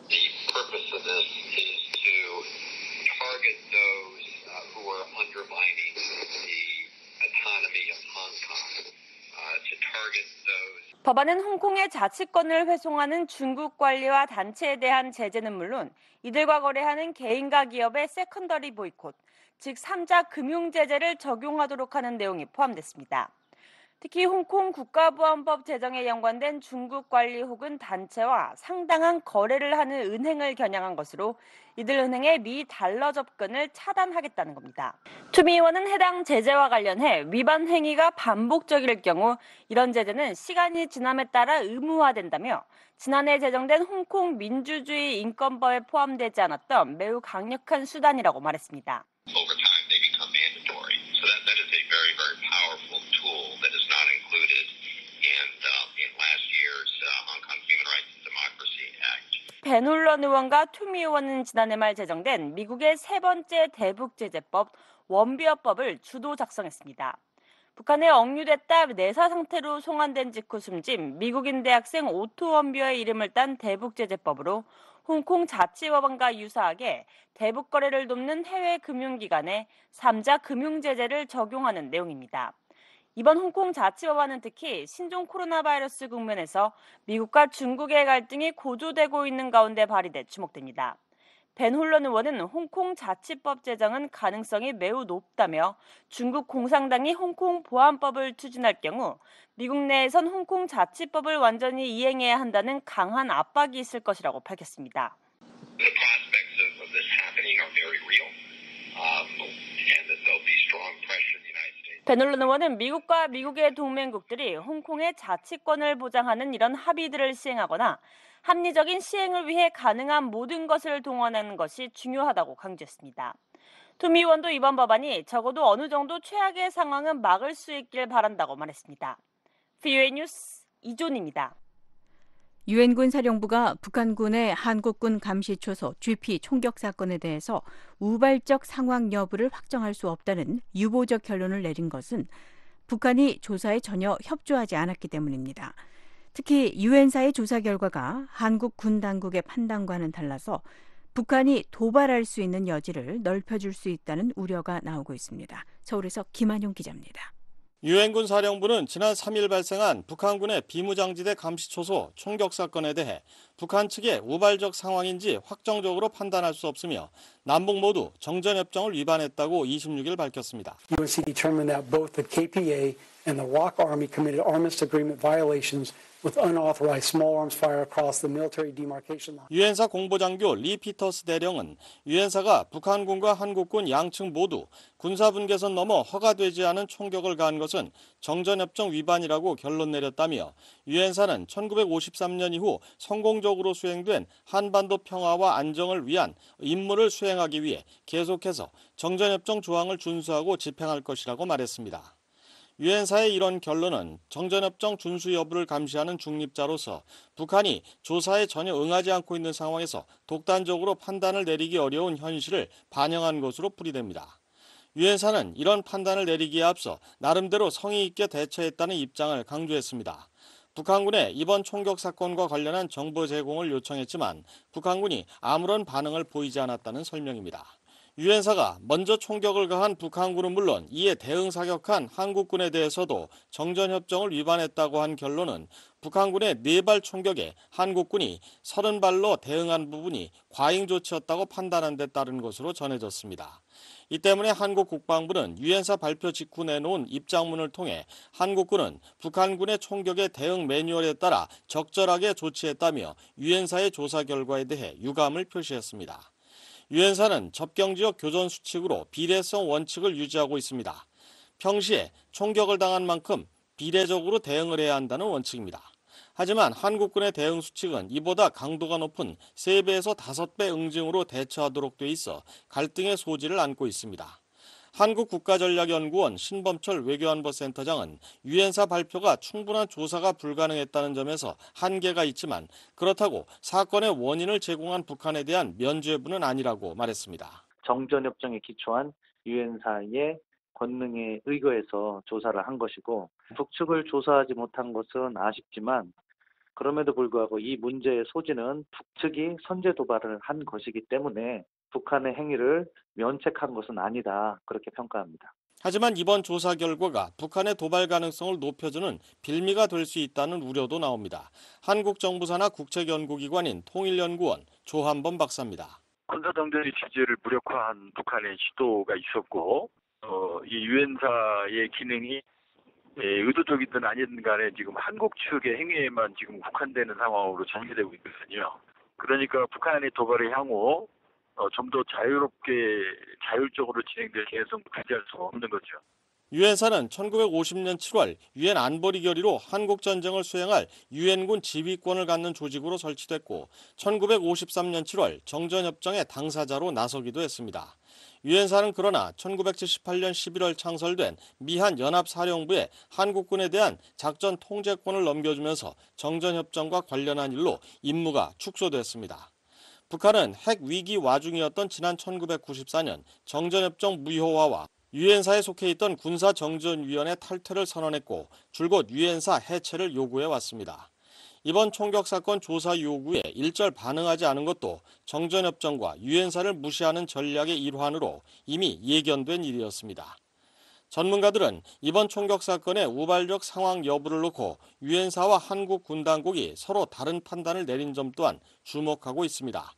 법안은 홍콩의 자치권을 훼손하는 중국 관리와 단체에 대한 제재는 물론 이들과 거래하는 개인과 기업의 세컨더리 보이콧, 즉 3자 금융 제재를 적용하도록 하는 내용이 포함됐습니다. 특히 홍콩 국가보안법 제정에 연관된 중국 관리 혹은 단체와 상당한 거래를 하는 은행을 겨냥한 것으로 이들 은행의 미 달러 접근을 차단하겠다는 겁니다. 투미 의원은 해당 제재와 관련해 위반 행위가 반복적일 경우 이런 제재는 시간이 지남에 따라 의무화된다며 지난해 제정된 홍콩 민주주의 인권법에 포함되지 않았던 매우 강력한 수단이라고 말했습니다. 베놀런 의원과 투미 의원은 지난해 말 제정된 미국의 세 번째 대북제재법 원비어법을 주도 작성했습니다. 북한에 억류됐다 내사 상태로 송환된 직후 숨진 미국인 대학생 오토 원비어의 이름을 딴 대북제재법으로 홍콩 자치법안과 유사하게 대북 거래를 돕는 해외 금융기관에 3자 금융제재를 적용하는 내용입니다. 이번 홍콩 자치법안은 특히 신종 코로나 바이러스 국면에서 미국과 중국의 갈등이 고조되고 있는 가운데 발의돼 주목됩니다. 벤홀런 의원은 홍콩 자치법 제정은 가능성이 매우 높다며 중국 공산당이 홍콩 보안법을 추진할 경우 미국 내에선 홍콩 자치법을 완전히 이행해야 한다는 강한 압박이 있을 것이라고 밝혔습니다. 베놀런 의원은 미국과 미국의 동맹국들이 홍콩의 자치권을 보장하는 이런 합의들을 시행하거나 합리적인 시행을 위해 가능한 모든 것을 동원하는 것이 중요하다고 강조했습니다. 투미 의원도 이번 법안이 적어도 어느 정도 최악의 상황은 막을 수 있길 바란다고 말했습니다. VOA 뉴스 이존입니다. 유엔군 사령부가 북한군의 한국군 감시초소 GP 총격 사건에 대해서 우발적 상황 여부를 확정할 수 없다는 유보적 결론을 내린 것은 북한이 조사에 전혀 협조하지 않았기 때문입니다. 특히 유엔사의 조사 결과가 한국 군 당국의 판단과는 달라서 북한이 도발할 수 있는 여지를 넓혀줄 수 있다는 우려가 나오고 있습니다. 서울에서 김한용 기자입니다. 유엔군 사령부는 지난 3일 발생한 북한군의 비무장지대 감시초소 총격 사건에 대해 북한 측의 우발적 상황인지 확정적으로 판단할 수 없으며 남북 모두 정전협정을 위반했다고 26일 밝혔습니다. UNC determined that both the KPA and the ROK Army committed arms agreement violations with unauthorized small arms fire across the military demarcation line. 유엔사 공보장교 리 피터스 대령은 유엔사가 북한군과 한국군 양측 모두 군사분계선 넘어 허가되지 않은 총격을 가한 것은 정전협정 위반이라고 결론 내렸다며 유엔사는 1953년 이후 성공적으로 수행된 한반도 평화와 안정을 위한 임무를 수행하기 위해 계속해서 정전협정 조항을 준수하고 집행할 것이라고 말했습니다. 유엔사의 이런 결론은 정전협정 준수 여부를 감시하는 중립자로서 북한이 조사에 전혀 응하지 않고 있는 상황에서 독단적으로 판단을 내리기 어려운 현실을 반영한 것으로 풀이됩니다. 유엔사는 이런 판단을 내리기에 앞서 나름대로 성의 있게 대처했다는 입장을 강조했습니다. 북한군의 이번 총격 사건과 관련한 정보 제공을 요청했지만 북한군이 아무런 반응을 보이지 않았다는 설명입니다. 유엔사가 먼저 총격을 가한 북한군은 물론 이에 대응 사격한 한국군에 대해서도 정전협정을 위반했다고 한 결론은 북한군의 4발 총격에 한국군이 30발로 대응한 부분이 과잉 조치였다고 판단한 데 따른 것으로 전해졌습니다. 이 때문에 한국 국방부는 유엔사 발표 직후 내놓은 입장문을 통해 한국군은 북한군의 총격의 대응 매뉴얼에 따라 적절하게 조치했다며 유엔사의 조사 결과에 대해 유감을 표시했습니다. 유엔사는 접경지역 교전 수칙으로 비례성 원칙을 유지하고 있습니다. 평시에 총격을 당한 만큼 비례적으로 대응을 해야 한다는 원칙입니다. 하지만 한국군의 대응 수칙은 이보다 강도가 높은 3배에서 5배 응징으로 대처하도록 돼 있어 갈등의 소지를 안고 있습니다. 한국국가전략연구원 신범철 외교안보센터장은 유엔사 발표가 충분한 조사가 불가능했다는 점에서 한계가 있지만 그렇다고 사건의 원인을 제공한 북한에 대한 면죄부는 아니라고 말했습니다. 정전협정에 기초한 유엔사의 권능에 의거해서 조사를 한 것이고 북측을 조사하지 못한 것은 아쉽지만 그럼에도 불구하고 이 문제의 소지는 북측이 선제 도발을 한 것이기 때문에 북한의 행위를 면책한 것은 아니다, 그렇게 평가합니다. 하지만 이번 조사 결과가 북한의 도발 가능성을 높여주는 빌미가 될 수 있다는 우려도 나옵니다. 한국 정부 산하 국책연구기관인 통일연구원 조한범 박사입니다. 군사정전의 취지를 무력화한 북한의 시도가 있었고 이 유엔사의 기능이 의도적이든 아니든 간에 지금 한국 측의 행위에만 지금 국한되는 상황으로 전개되고 있거든요. 그러니까 북한의 도발의 향후 좀 더 자율적으로 진행될 개연성을 가지할 수 없는 거죠. 유엔사는 1950년 7월 유엔 안보리 결의로 한국 전쟁을 수행할 유엔군 지휘권을 갖는 조직으로 설치됐고 1953년 7월 정전협정의 당사자로 나서기도 했습니다. 유엔사는 그러나 1978년 11월 창설된 미한 연합사령부에 한국군에 대한 작전 통제권을 넘겨주면서 정전협정과 관련한 일로 임무가 축소됐습니다. 북한은 핵 위기 와중이었던 지난 1994년 정전협정 무효화와 유엔사에 속해 있던 군사정전위원회 탈퇴를 선언했고 줄곧 유엔사 해체를 요구해왔습니다. 이번 총격 사건 조사 요구에 일절 반응하지 않은 것도 정전협정과 유엔사를 무시하는 전략의 일환으로 이미 예견된 일이었습니다. 전문가들은 이번 총격 사건의 우발적 상황 여부를 놓고 유엔사와 한국 군 당국이 서로 다른 판단을 내린 점 또한 주목하고 있습니다.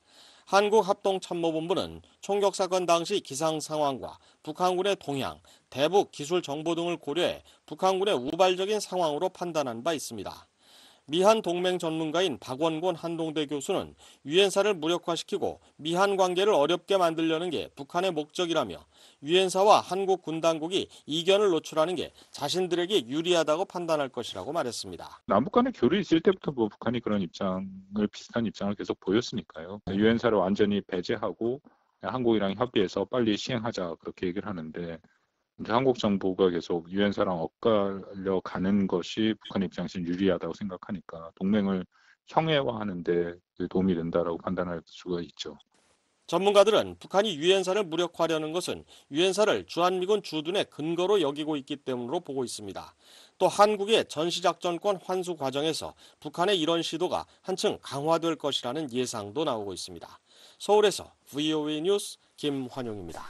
한국합동참모본부는 총격 사건 당시 기상 상황과 북한군의 동향, 대북 기술 정보 등을 고려해 북한군의 우발적인 상황으로 판단한 바 있습니다. 미한 동맹 전문가인 박원곤 한동대 교수는 유엔사를 무력화시키고 미한 관계를 어렵게 만들려는 게 북한의 목적이라며 유엔사와 한국 군 당국이 이견을 노출하는 게 자신들에게 유리하다고 판단할 것이라고 말했습니다. 남북 간의 교류 있을 때부터 북한이 그런 비슷한 입장을 계속 보였으니까요. 유엔사를 완전히 배제하고 한국이랑 협의해서 빨리 시행하자 그렇게 얘기를 하는데 한국 정부가 계속 유엔사랑 엇갈려 가는 것이 북한 입장에서는 유리하다고 생각하니까 동맹을 형해화하는 데 도움이 된다라고 판단할 수가 있죠. 전문가들은 북한이 유엔사를 무력화하려는 것은 유엔사를 주한미군 주둔의 근거로 여기고 있기 때문으로 보고 있습니다. 또 한국의 전시작전권 환수 과정에서 북한의 이런 시도가 한층 강화될 것이라는 예상도 나오고 있습니다. 서울에서 VOA 뉴스 김환용입니다.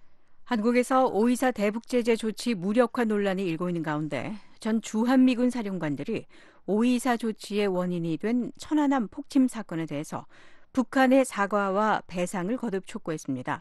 한국에서 5.24 대북제재 조치 무력화 논란이 일고 있는 가운데 전 주한미군 사령관들이 5.24 조치의 원인이 된 천안함 폭침 사건에 대해서 북한의 사과와 배상을 거듭 촉구했습니다.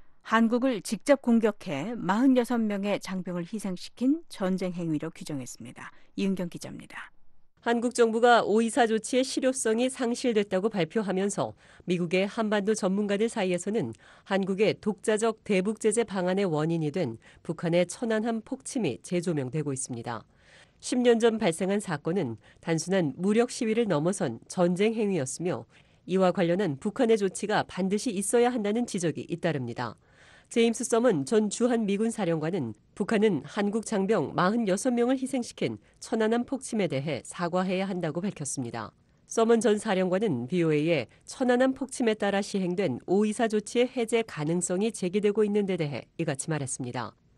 한국을 직접 공격해 46명의 장병을 희생시킨 전쟁 행위로 규정했습니다. 이은경 기자입니다. 한국 정부가 5.24 조치의 실효성이 상실됐다고 발표하면서 미국의 한반도 전문가들 사이에서는 한국의 독자적 대북 제재 방안의 원인이 된 북한의 천안함 폭침이 재조명되고 있습니다. 10년 전 발생한 사건은 단순한 무력 시위를 넘어선 전쟁 행위였으며 이와 관련한 북한의 조치가 반드시 있어야 한다는 지적이 잇따릅니다. 제임스 서먼 전 주한미군 사령관은 북한은 한국 장병 46명을 희생시킨 천안함 폭침에 대해 사과해야 한다고 밝혔습니다. 서먼 전 사령관은 VOA에 천안함 폭침에 따라 시행된 5.24 조치의 해제 가능성이 제기되고 있는 데 대해 이같이 말했습니다.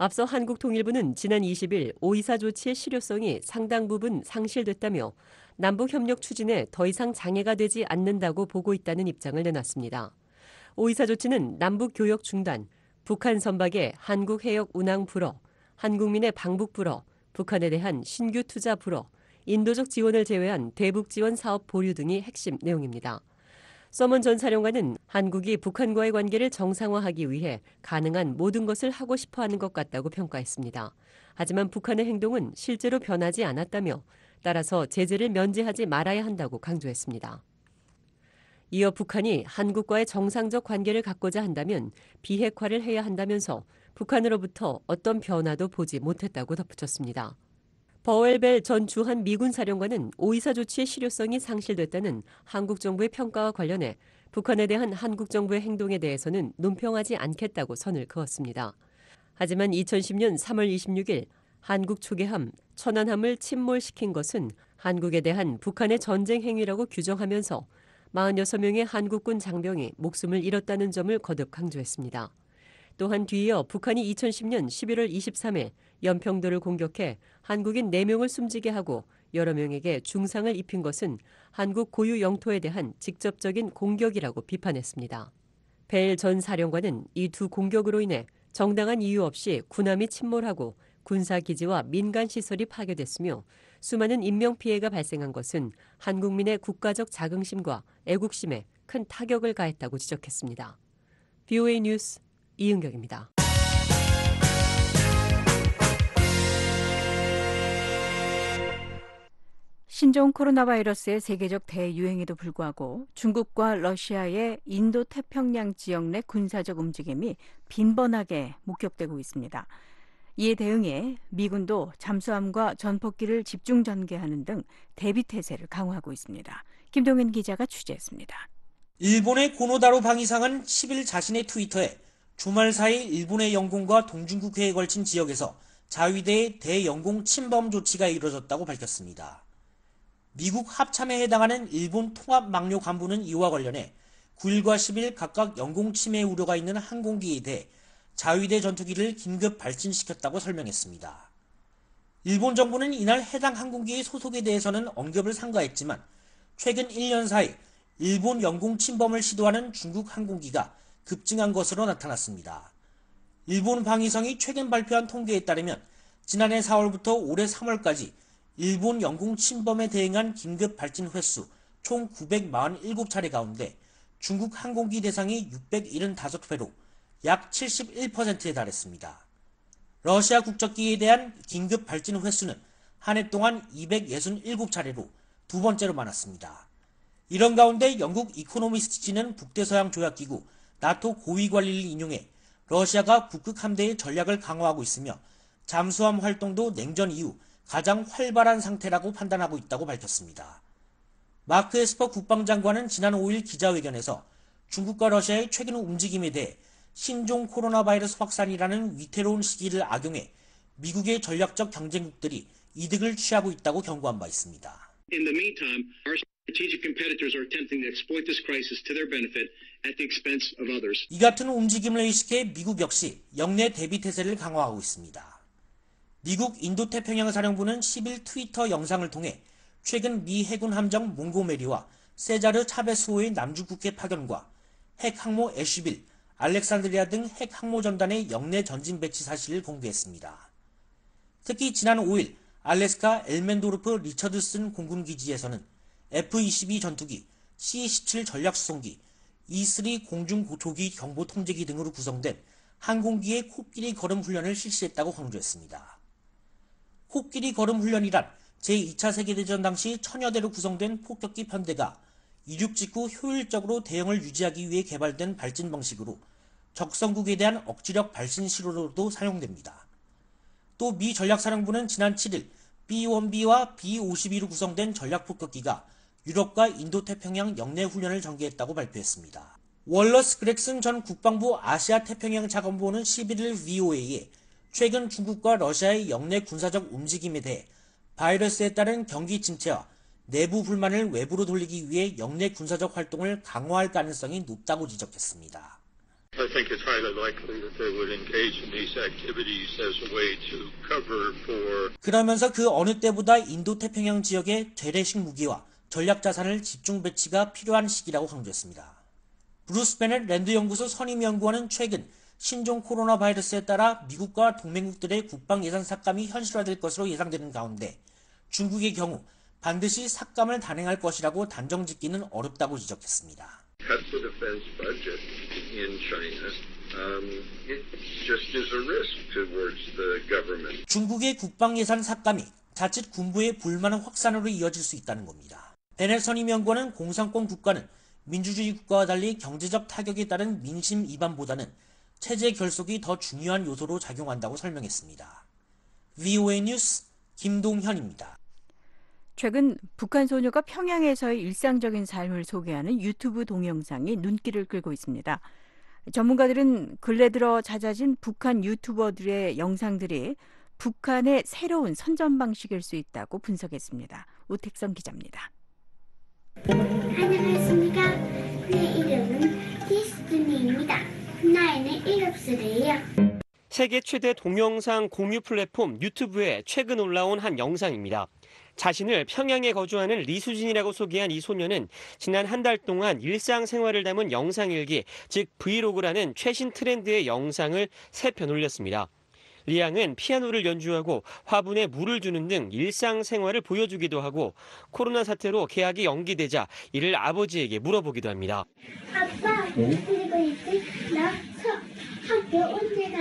앞서 한국통일부는 지난 20일 524 조치의 실효성이 상당 부분 상실됐다며 남북협력 추진에 더 이상 장애가 되지 않는다고 보고 있다는 입장을 내놨습니다. 524 조치는 남북 교역 중단, 북한 선박의 한국 해역 운항 불어, 한국민의 방북 불어, 북한에 대한 신규 투자 불어, 인도적 지원을 제외한 대북 지원 사업 보류 등이 핵심 내용입니다. 서먼 전 사령관은 한국이 북한과의 관계를 정상화하기 위해 가능한 모든 것을 하고 싶어하는 것 같다고 평가했습니다. 하지만 북한의 행동은 실제로 변하지 않았다며 따라서 제재를 면제하지 말아야 한다고 강조했습니다. 이어 북한이 한국과의 정상적 관계를 갖고자 한다면 비핵화를 해야 한다면서 북한으로부터 어떤 변화도 보지 못했다고 덧붙였습니다. 버웰벨 전 주한 미군 사령관은 524 조치의 실효성이 상실됐다는 한국 정부의 평가와 관련해 북한에 대한 한국 정부의 행동에 대해서는 논평하지 않겠다고 선을 그었습니다. 하지만 2010년 3월 26일 한국 초계함 천안함을 침몰시킨 것은 한국에 대한 북한의 전쟁 행위라고 규정하면서 46명의 한국군 장병이 목숨을 잃었다는 점을 거듭 강조했습니다. 또한 뒤이어 북한이 2010년 11월 23일 연평도를 공격해 한국인 4명을 숨지게 하고 여러 명에게 중상을 입힌 것은 한국 고유 영토에 대한 직접적인 공격이라고 비판했습니다. 벨 전 사령관은 이 두 공격으로 인해 정당한 이유 없이 군함이 침몰하고 군사기지와 민간시설이 파괴됐으며 수많은 인명피해가 발생한 것은 한국민의 국가적 자긍심과 애국심에 큰 타격을 가했다고 지적했습니다. BOA 뉴스 이은경입니다. 신종 코로나 바이러스의 세계적 대유행에도 불구하고 중국과 러시아의 인도 태평양 지역 내 군사적 움직임이 빈번하게 목격되고 있습니다. 이에 대응해 미군도 잠수함과 전폭기를 집중 전개하는 등 대비 태세를 강화하고 있습니다. 김동현 기자가 취재했습니다. 일본의 고노다로 방위상은 10일 자신의 트위터에 주말 사이 일본의 영공과 동중국해에 걸친 지역에서 자위대의 대영공 침범 조치가 이루어졌다고 밝혔습니다. 미국 합참에 해당하는 일본 통합망료 간부는 이와 관련해 9일과 10일 각각 영공 침해 우려가 있는 항공기에 대해 자위대 전투기를 긴급 발진시켰다고 설명했습니다. 일본 정부는 이날 해당 항공기의 소속에 대해서는 언급을 삼가했지만 최근 1년 사이 일본 영공 침범을 시도하는 중국 항공기가 급증한 것으로 나타났습니다. 일본 방위성이 최근 발표한 통계에 따르면 지난해 4월부터 올해 3월까지 일본 영공 침범에 대응한 긴급 발진 횟수 총 947차례 가운데 중국 항공기 대상이 675회로 약 71%에 달했습니다. 러시아 국적기에 대한 긴급 발진 횟수는 한 해 동안 267차례로 두 번째로 많았습니다. 이런 가운데 영국 이코노미스트지는 북대서양 조약기구 나토 고위 관리를 인용해 러시아가 북극 함대의 전략을 강화하고 있으며 잠수함 활동도 냉전 이후 가장 활발한 상태라고 판단하고 있다고 밝혔습니다. 마크 에스퍼 국방장관은 지난 5일 기자회견에서 중국과 러시아의 최근 움직임에 대해 신종 코로나 바이러스 확산이라는 위태로운 시기를 악용해 미국의 전략적 경쟁국들이 이득을 취하고 있다고 경고한 바 있습니다. In the meantime, our strategic competitors are attempting to exploit this crisis to their benefit at the expense of others. 이 같은 움직임을 의식해 미국 역시 영내 대비 태세를 강화하고 있습니다. 미국 인도태평양 사령부는 10일 트위터 영상을 통해 최근 미 해군 함정 몽고메리와 세자르 차베스호의 남중국해 파견과 핵 항모 애쉬빌, 알렉산드리아 등 핵 항모 전단의 영내 전진 배치 사실을 공개했습니다. 특히 지난 5일 알래스카 엘멘도르프 리처드슨 공군기지에서는 F-22 전투기, C-17 전략수송기, E-3 공중조기 경보통제기 등으로 구성된 항공기의 코끼리 걸음 훈련을 실시했다고 강조했습니다. 코끼리 걸음 훈련이란 제2차 세계대전 당시 1000여 대로 구성된 폭격기 편대가 이륙 직후 효율적으로 대응을 유지하기 위해 개발된 발진 방식으로 적성국에 대한 억지력 발신 시로로도 사용됩니다. 또 미 전략사령부는 지난 7일 B-1B와 B-52로 구성된 전략폭격기가 유럽과 인도태평양 영내 훈련을 전개했다고 발표했습니다. 월러스 그렉슨 전 국방부 아시아 태평양 차관보는 11일 VOA에 최근 중국과 러시아의 영내 군사적 움직임에 대해 바이러스에 따른 경기 침체와 내부 불만을 외부로 돌리기 위해 영내 군사적 활동을 강화할 가능성이 높다고 지적했습니다. I think it's highly likely that they would engage in these activities as a way to cover for. 그러면서 그 어느 때보다 인도 태평양 지역에 재래식 무기와 전략 자산을 집중 배치가 필요한 시기라고 강조했습니다. 브루스 베넷 랜드 연구소 선임 연구원은 최근 신종 코로나 바이러스에 따라 미국과 동맹국들의 국방 예산 삭감이 현실화될 것으로 예상되는 가운데 중국의 경우 반드시 삭감을 단행할 것이라고 단정 짓기는 어렵다고 지적했습니다. Cut the defense budget in China, it just is a risk towards the government. 중국의 국방 예산 삭감이 자칫 군부의 불만 확산으로 이어질 수 있다는 겁니다. 베넷 선임 연구원은 공산권 국가는 민주주의 국가와 달리 경제적 타격에 따른 민심 이반보다는 체제 결속이 더 중요한 요소로 작용한다고 설명했습니다. VOA 뉴스 김동현입니다. 최근 북한 소녀가 평양에서의 일상적인 삶을 소개하는 유튜브 동영상이 눈길을 끌고 있습니다. 전문가들은 근래 들어 잦아진 북한 유튜버들의 영상들이 북한의 새로운 선전 방식일 수 있다고 분석했습니다. 우택성 기자입니다. 안녕하십니까. 내 이름은 디스트니입니다. 나이는 7살이에요. 세계 최대 동영상 공유 플랫폼 유튜브에 최근 올라온 한 영상입니다. 자신을 평양에 거주하는 리수진이라고 소개한 이 소녀는 지난 한 달 동안 일상생활을 담은 영상일기, 즉 브이로그라는 최신 트렌드의 영상을 3편 올렸습니다. 리양은 피아노를 연주하고 화분에 물을 주는 등 일상생활을 보여주기도 하고 코로나 사태로 개학이 연기되자 이를 아버지에게 물어보기도 합니다. 아빠, 그리고 이제 나 학교 언제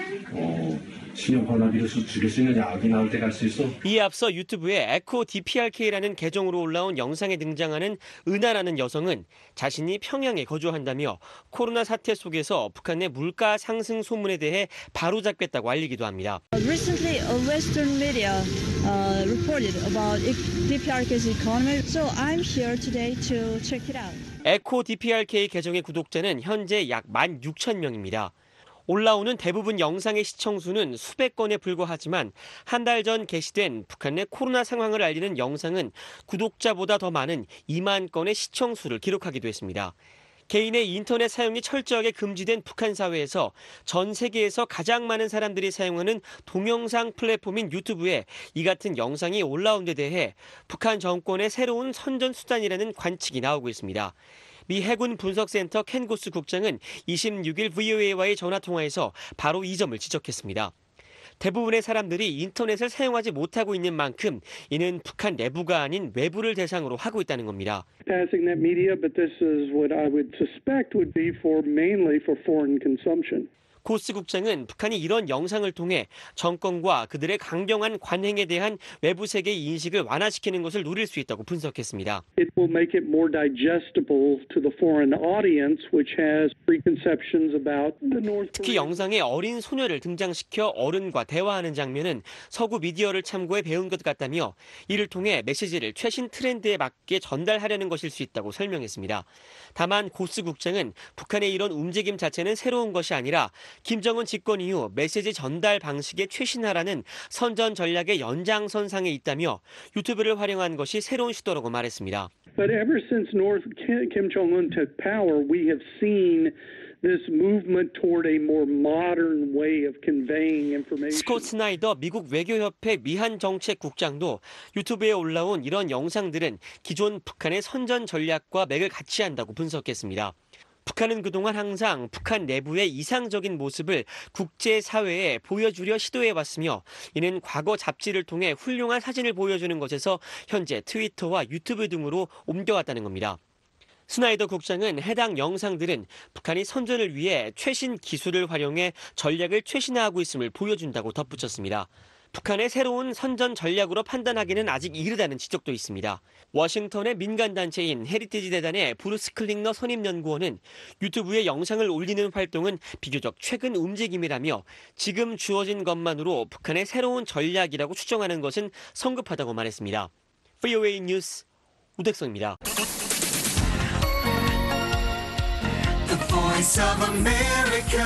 가나요? 신형 코로나 비루스 죽일 수 있는 약이 나올 때 갈 수 있어. 이에 앞서 유튜브에 에코 DPRK라는 계정으로 올라온 영상에 등장하는 은하라는 여성은 자신이 평양에 거주한다며 코로나 사태 속에서 북한 내 물가 상승 소문에 대해 바로잡겠다고 알리기도 합니다. Recently, Western media reported about DPRK's economy, so I'm here today to check it out. 에코 DPRK 계정의 구독자는 현재 약 16,000명입니다. 올라오는 대부분 영상의 시청수는 수백 건에 불과하지만 한 달 전 게시된 북한 내 코로나 상황을 알리는 영상은 구독자보다 더 많은 2만 건의 시청수를 기록하기도 했습니다. 개인의 인터넷 사용이 철저하게 금지된 북한 사회에서 전 세계에서 가장 많은 사람들이 사용하는 동영상 플랫폼인 유튜브에 이 같은 영상이 올라온 데 대해 북한 정권의 새로운 선전 수단이라는 관측이 나오고 있습니다. 미 해군 분석센터 켄 고스 국장은 26일 VOA와의 전화통화에서 바로 이 점을 지적했습니다. 대부분의 사람들이 인터넷을 사용하지 못하고 있는 만큼 이는 북한 내부가 아닌 외부를 대상으로 하고 있다는 겁니다. Passing that media, but this is what I would suspect would be mainly for foreign consumption. 고스 국장은 북한이 이런 영상을 통해 정권과 그들의 강경한 관행에 대한 외부 세계의 인식을 완화시키는 것을 노릴 수 있다고 분석했습니다. It will make it more digestible to the foreign audience, which has preconceptions about the North Korea. 특히 영상에 어린 소녀를 등장시켜 어른과 대화하는 장면은 서구 미디어를 참고해 배운 것 같다며 이를 통해 메시지를 최신 트렌드에 맞게 전달하려는 것일 수 있다고 설명했습니다. 다만 고스 국장은 북한의 이런 움직임 자체는 새로운 것이 아니라 김정은 집권 이후 메시지 전달 방식의 최신화라는 선전 전략의 연장선상에 있다며 유튜브를 활용한 것이 새로운 시도라고 말했습니다. But ever since Kim Jong-un took power, we have seen this movement toward a more modern way of conveying information. 스콧 스나이더 미국 외교협회 미한 정책국장도 유튜브에 올라온 이런 영상들은 기존 북한의 선전 전략과 맥을 같이 한다고 분석했습니다. 북한은 그동안 항상 북한 내부의 이상적인 모습을 국제사회에 보여주려 시도해왔으며 이는 과거 잡지를 통해 훌륭한 사진을 보여주는 것에서 현재 트위터와 유튜브 등으로 옮겨왔다는 겁니다. 스나이더 국장은 해당 영상들은 북한이 선전을 위해 최신 기술을 활용해 전략을 최신화하고 있음을 보여준다고 덧붙였습니다. 북한의 새로운 선전 전략으로 판단하기는 아직 이르다는 지적도 있습니다. 워싱턴의 민간단체인 헤리티지 재단의 브루스 클링너 선임연구원은 유튜브에 영상을 올리는 활동은 비교적 최근 움직임이라며 지금 주어진 것만으로 북한의 새로운 전략이라고 추정하는 것은 성급하다고 말했습니다. VOA 뉴스 우택성입니다. The Voice of America.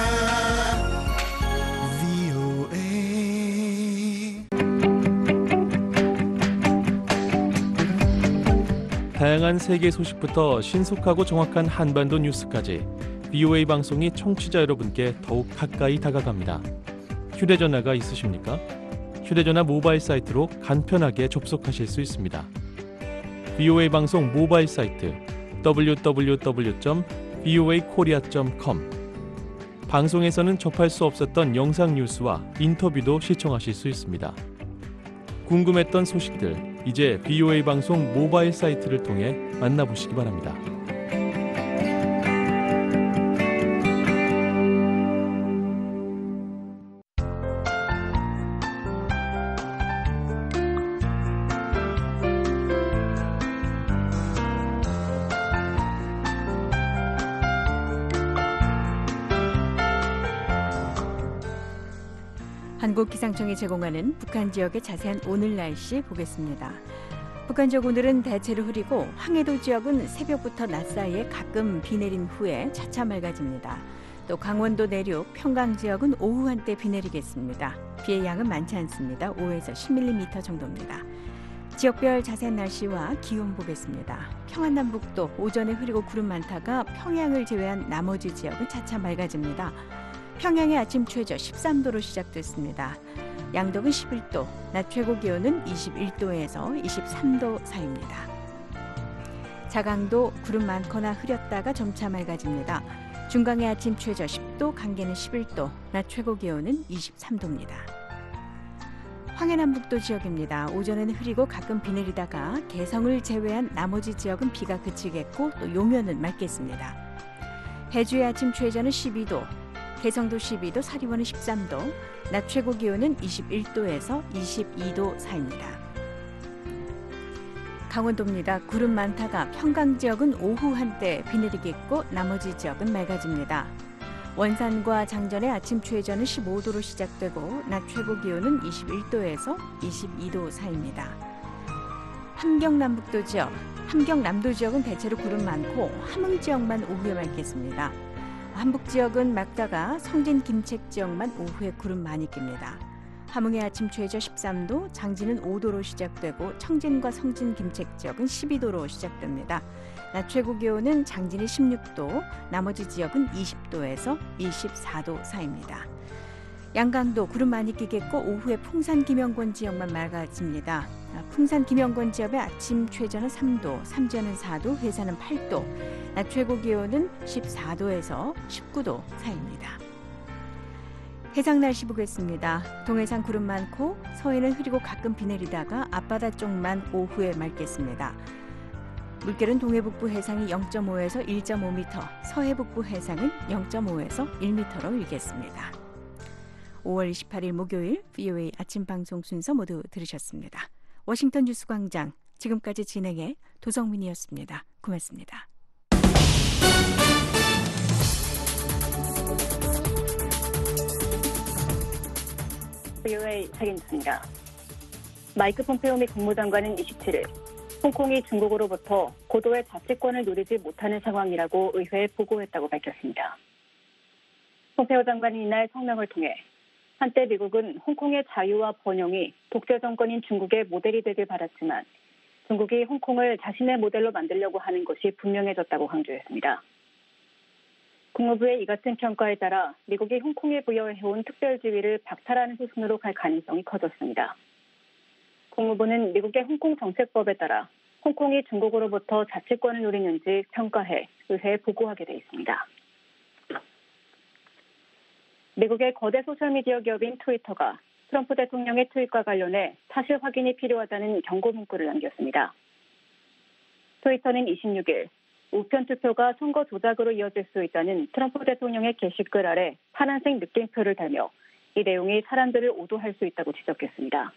다양한 세계 소식부터 신속하고 정확한 한반도 뉴스까지 VOA 방송이 청취자 여러분께 더욱 가까이 다가갑니다. 휴대전화가 있으십니까? 휴대전화 모바일 사이트로 간편하게 접속하실 수 있습니다. VOA 방송 모바일 사이트 www.voakorea.com. 방송에서는 접할 수 없었던 영상 뉴스와 인터뷰도 시청하실 수 있습니다. 궁금했던 소식들, 이제 VOA 방송 모바일 사이트를 통해 만나보시기 바랍니다. 한국기상청이 제공하는 북한 지역의 자세한 오늘 날씨 보겠습니다. 북한 지역 오늘은 대체로 흐리고 황해도 지역은 새벽부터 낮 사이에 가끔 비 내린 후에 차차 맑아집니다. 또 강원도 내륙, 평강 지역은 오후 한때 비 내리겠습니다. 비의 양은 많지 않습니다. 5에서 10mm 정도입니다. 지역별 자세한 날씨와 기온 보겠습니다. 평안남북도 오전에 흐리고 구름 많다가 평양을 제외한 나머지 지역은 차차 맑아집니다. 평양의 아침 최저 13도로 시작됐습니다. 양덕은 11도, 낮 최고 기온은 21도에서 23도 사이입니다. 자강도 구름 많거나 흐렸다가 점차 맑아집니다. 중강의 아침 최저 10도, 강계는 11도, 낮 최고 기온은 23도입니다. 황해남북도 지역입니다. 오전에는 흐리고 가끔 비 내리다가 개성을 제외한 나머지 지역은 비가 그치겠고 또 용현은 맑겠습니다. 해주의 아침 최저는 12도, 개성도 12도, 사리원은 13도, 낮 최고 기온은 21도에서 22도 사이입니다. 강원도입니다. 구름 많다가 평강 지역은 오후 한때 비 내리겠고 나머지 지역은 맑아집니다. 원산과 장전의 아침 최저는 15도로 시작되고 낮 최고 기온은 21도에서 22도 사이입니다. 함경남북도 지역, 함경남도 지역은 대체로 구름 많고 함흥 지역만 오후에 맑겠습니다. 함북 지역은 맑다가 성진 김책 지역만 오후에 구름 많이 낍니다. 함흥의 아침 최저 13도, 장진은 5도로 시작되고 청진과 성진 김책 지역은 12도로 시작됩니다. 낮 최고 기온은 장진이 16도, 나머지 지역은 20도에서 24도 사이입니다. 양강도 구름 많이 끼겠고 오후에 풍산 김영권 지역만 맑아집니다. 풍산 김영권 지역의 아침 최저는 3도, 삼지연은 4도, 회사는 8도, 낮 최고 기온은 14도에서 19도 사이입니다. 해상 날씨 보겠습니다. 동해상 구름 많고 서해는 흐리고 가끔 비 내리다가 앞바다 쪽만 오후에 맑겠습니다. 물결은 동해북부 해상이 0.5에서 1.5m, 서해북부 해상은 0.5에서 1m로 일겠습니다. 5월 28일 목요일 VOA 아침 방송 순서 모두 들으셨습니다. 워싱턴 뉴스광장 지금까지 진행해 도성민이었습니다. 고맙습니다. VOA 책임입니다. 마이크 폼페오 미 국무장관은 27일 홍콩이 중국으로부터 고도의 자치권을 누리지 못하는 상황이라고 의회에 보고했다고 밝혔습니다. 폼페오 장관은 이날 성명을 통해 한때 미국은 홍콩의 자유와 번영이 독재 정권인 중국의 모델이 되길 바랐지만 중국이 홍콩을 자신의 모델로 만들려고 하는 것이 분명해졌다고 강조했습니다. 국무부의 이 같은 평가에 따라 미국이 홍콩에 부여해온 특별지위를 박탈하는 수순으로 갈 가능성이 커졌습니다. 국무부는 미국의 홍콩 정책법에 따라 홍콩이 중국으로부터 자치권을 누리는지 평가해 의회에 보고하게 돼 있습니다. 미국의 거대 소셜미디어 기업인 트위터가 트럼프 대통령의 트윗과 관련해 사실 확인이 필요하다는 경고 문구를 남겼습니다. 트위터는 26일 우편 투표가 선거 조작으로 이어질 수 있다는 트럼프 대통령의 게시글 아래 파란색 느낌표를 달며 이 내용이 사람들을 오도할 수 있다고 지적했습니다.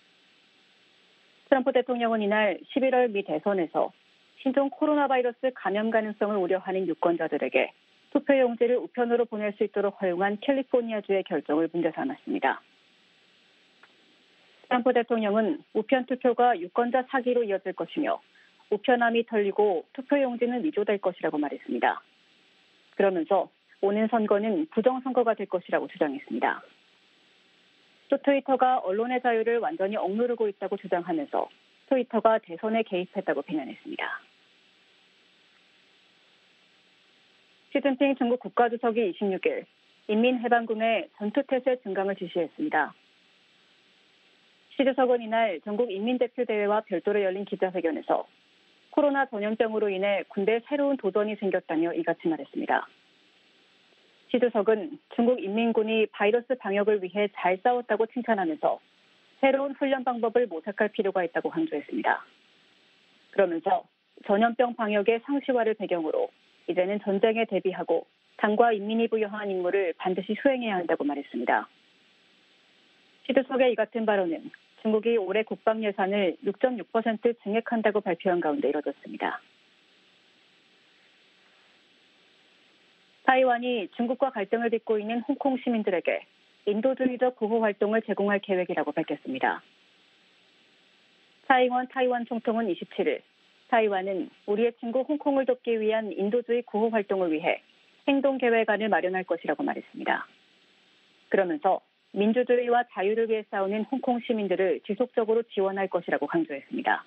트럼프 대통령은 이날 11월 미 대선에서 신종 코로나 바이러스 감염 가능성을 우려하는 유권자들에게 투표용지를 우편으로 보낼 수 있도록 허용한 캘리포니아주의 결정을 문제 삼았습니다. 트럼프 대통령은 우편 투표가 유권자 사기로 이어질 것이며 우편함이 털리고 투표용지는 위조될 것이라고 말했습니다. 그러면서 오는 선거는 부정선거가 될 것이라고 주장했습니다. 또 트위터가 언론의 자유를 완전히 억누르고 있다고 주장하면서 트위터가 대선에 개입했다고 비난했습니다. 시진핑 중국 국가주석이 26일 인민해방군의 전투태세 증강을 지시했습니다. 시 주석은 이날 전국인민대표대회와 별도로 열린 기자회견에서 코로나 전염병으로 인해 군대에 새로운 도전이 생겼다며 이같이 말했습니다. 시 주석은 중국 인민군이 바이러스 방역을 위해 잘 싸웠다고 칭찬하면서 새로운 훈련 방법을 모색할 필요가 있다고 강조했습니다. 그러면서 전염병 방역의 상시화를 배경으로 이제는 전쟁에 대비하고 당과 인민이 부여한 임무를 반드시 수행해야 한다고 말했습니다. 시 주석의 이 같은 발언은 중국이 올해 국방 예산을 6.6% 증액한다고 발표한 가운데 이뤄졌습니다. 타이완이 중국과 갈등을 빚고 있는 홍콩 시민들에게 인도주의적 구호 활동을 제공할 계획이라고 밝혔습니다. 차잉원 타이완 총통은 27일 타이완은 우리의 친구 홍콩을 돕기 위한 인도주의 구호 활동을 위해 행동 계획안을 마련할 것이라고 말했습니다. 그러면서 민주주의와 자유를 위해 싸우는 홍콩 시민들을 지속적으로 지원할 것이라고 강조했습니다.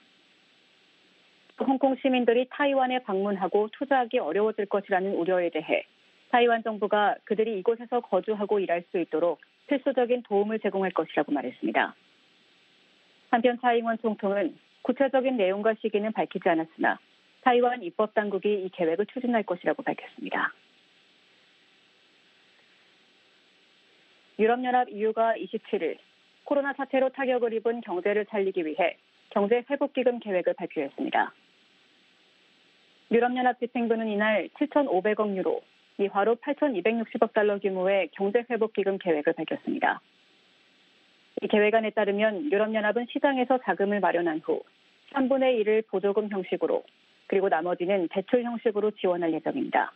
홍콩 시민들이 타이완에 방문하고 투자하기 어려워질 것이라는 우려에 대해 타이완 정부가 그들이 이곳에서 거주하고 일할 수 있도록 필수적인 도움을 제공할 것이라고 말했습니다. 한편 차잉원 총통은 구체적인 내용과 시기는 밝히지 않았으나 타이완 입법당국이 이 계획을 추진할 것이라고 밝혔습니다. 유럽연합 EU가 27일 코로나 사태로 타격을 입은 경제를 살리기 위해 경제회복기금 계획을 발표했습니다. 유럽연합 집행부는 이날 7,500억 유로, 미화로 8,260억 달러 규모의 경제회복기금 계획을 밝혔습니다. 이 계획안에 따르면 유럽연합은 시장에서 자금을 마련한 후 3분의 1을 보조금 형식으로 그리고 나머지는 대출 형식으로 지원할 예정입니다.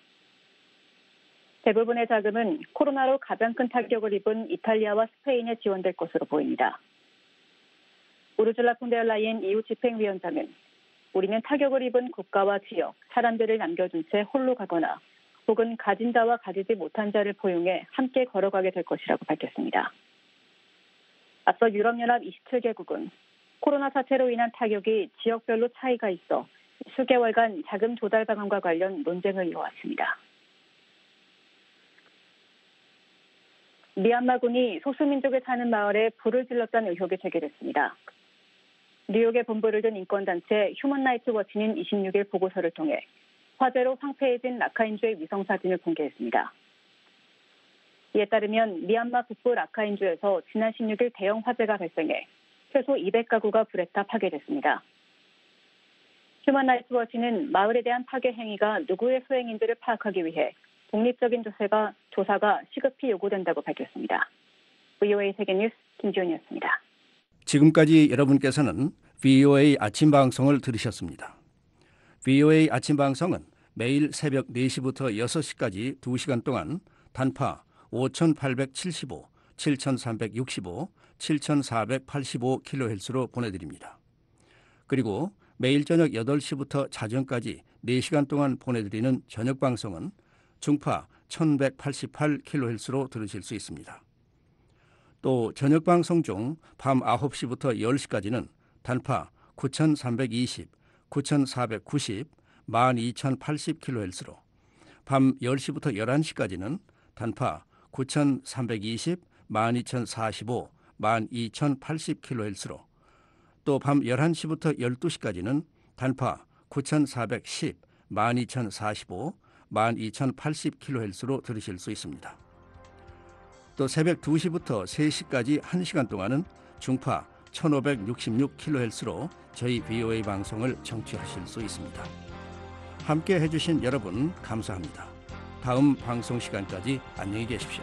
대부분의 자금은 코로나로 가장 큰 타격을 입은 이탈리아와 스페인에 지원될 것으로 보입니다. 우르줄라 폰데르라이엔 EU 집행위원장은 우리는 타격을 입은 국가와 지역, 사람들을 남겨둔 채 홀로 가거나 혹은 가진 자와 가지지 못한 자를 포용해 함께 걸어가게 될 것이라고 밝혔습니다. 앞서 유럽연합 27개국은 코로나 사태로 인한 타격이 지역별로 차이가 있어 수개월간 자금 조달 방안과 관련 논쟁을 이어왔습니다. 미얀마군이 소수민족에 사는 마을에 불을 질렀다는 의혹이 제기됐습니다. 뉴욕에 본부를 둔 인권단체 휴먼 라이츠 워치는 26일 보고서를 통해 화재로 황폐해진 라카인주의 위성사진을 공개했습니다. 이에 따르면 미얀마 북부 라카인주에서 지난 16일 대형 화재가 발생해 최소 200가구가 불에 타 파괴됐습니다. 휴먼 라이츠 워치는 마을에 대한 파괴 행위가 누구의 수행인지를 파악하기 위해 독립적인 조사가 시급히 요구된다고 밝혔습니다. VOA 세계뉴스 김지훈이었습니다. 지금까지 여러분께서는 VOA 아침 방송을 들으셨습니다. VOA 아침 방송은 매일 새벽 4시부터 6시까지 2시간 동안 단파 5,875, 7,365, 7,485kHz로 보내드립니다. 그리고 매일 저녁 8시부터 자정까지 4시간 동안 보내드리는 저녁 방송은 중파 1188kHz로 들으실 수 있습니다. 또 저녁 방송 중 밤 9시부터 10시까지는 단파 9320, 9490, 12080kHz로 밤 10시부터 11시까지는 단파 9320, 12045, 12080kHz로 또 밤 11시부터 12시까지는 단파 9410, 12045, 12080kHz로 들으실 수 있습니다. 또 새벽 2시부터 3시까지 1시간 동안은 중파 1566kHz로 저희 VOA 방송을 청취하실 수 있습니다. 함께 해주신 여러분 감사합니다. 다음 방송 시간까지 안녕히 계십시오.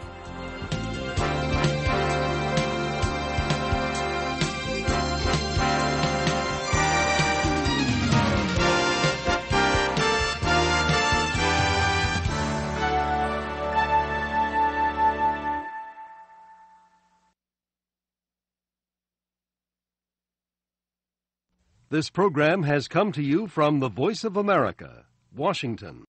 This program has come to you from the Voice of America, Washington.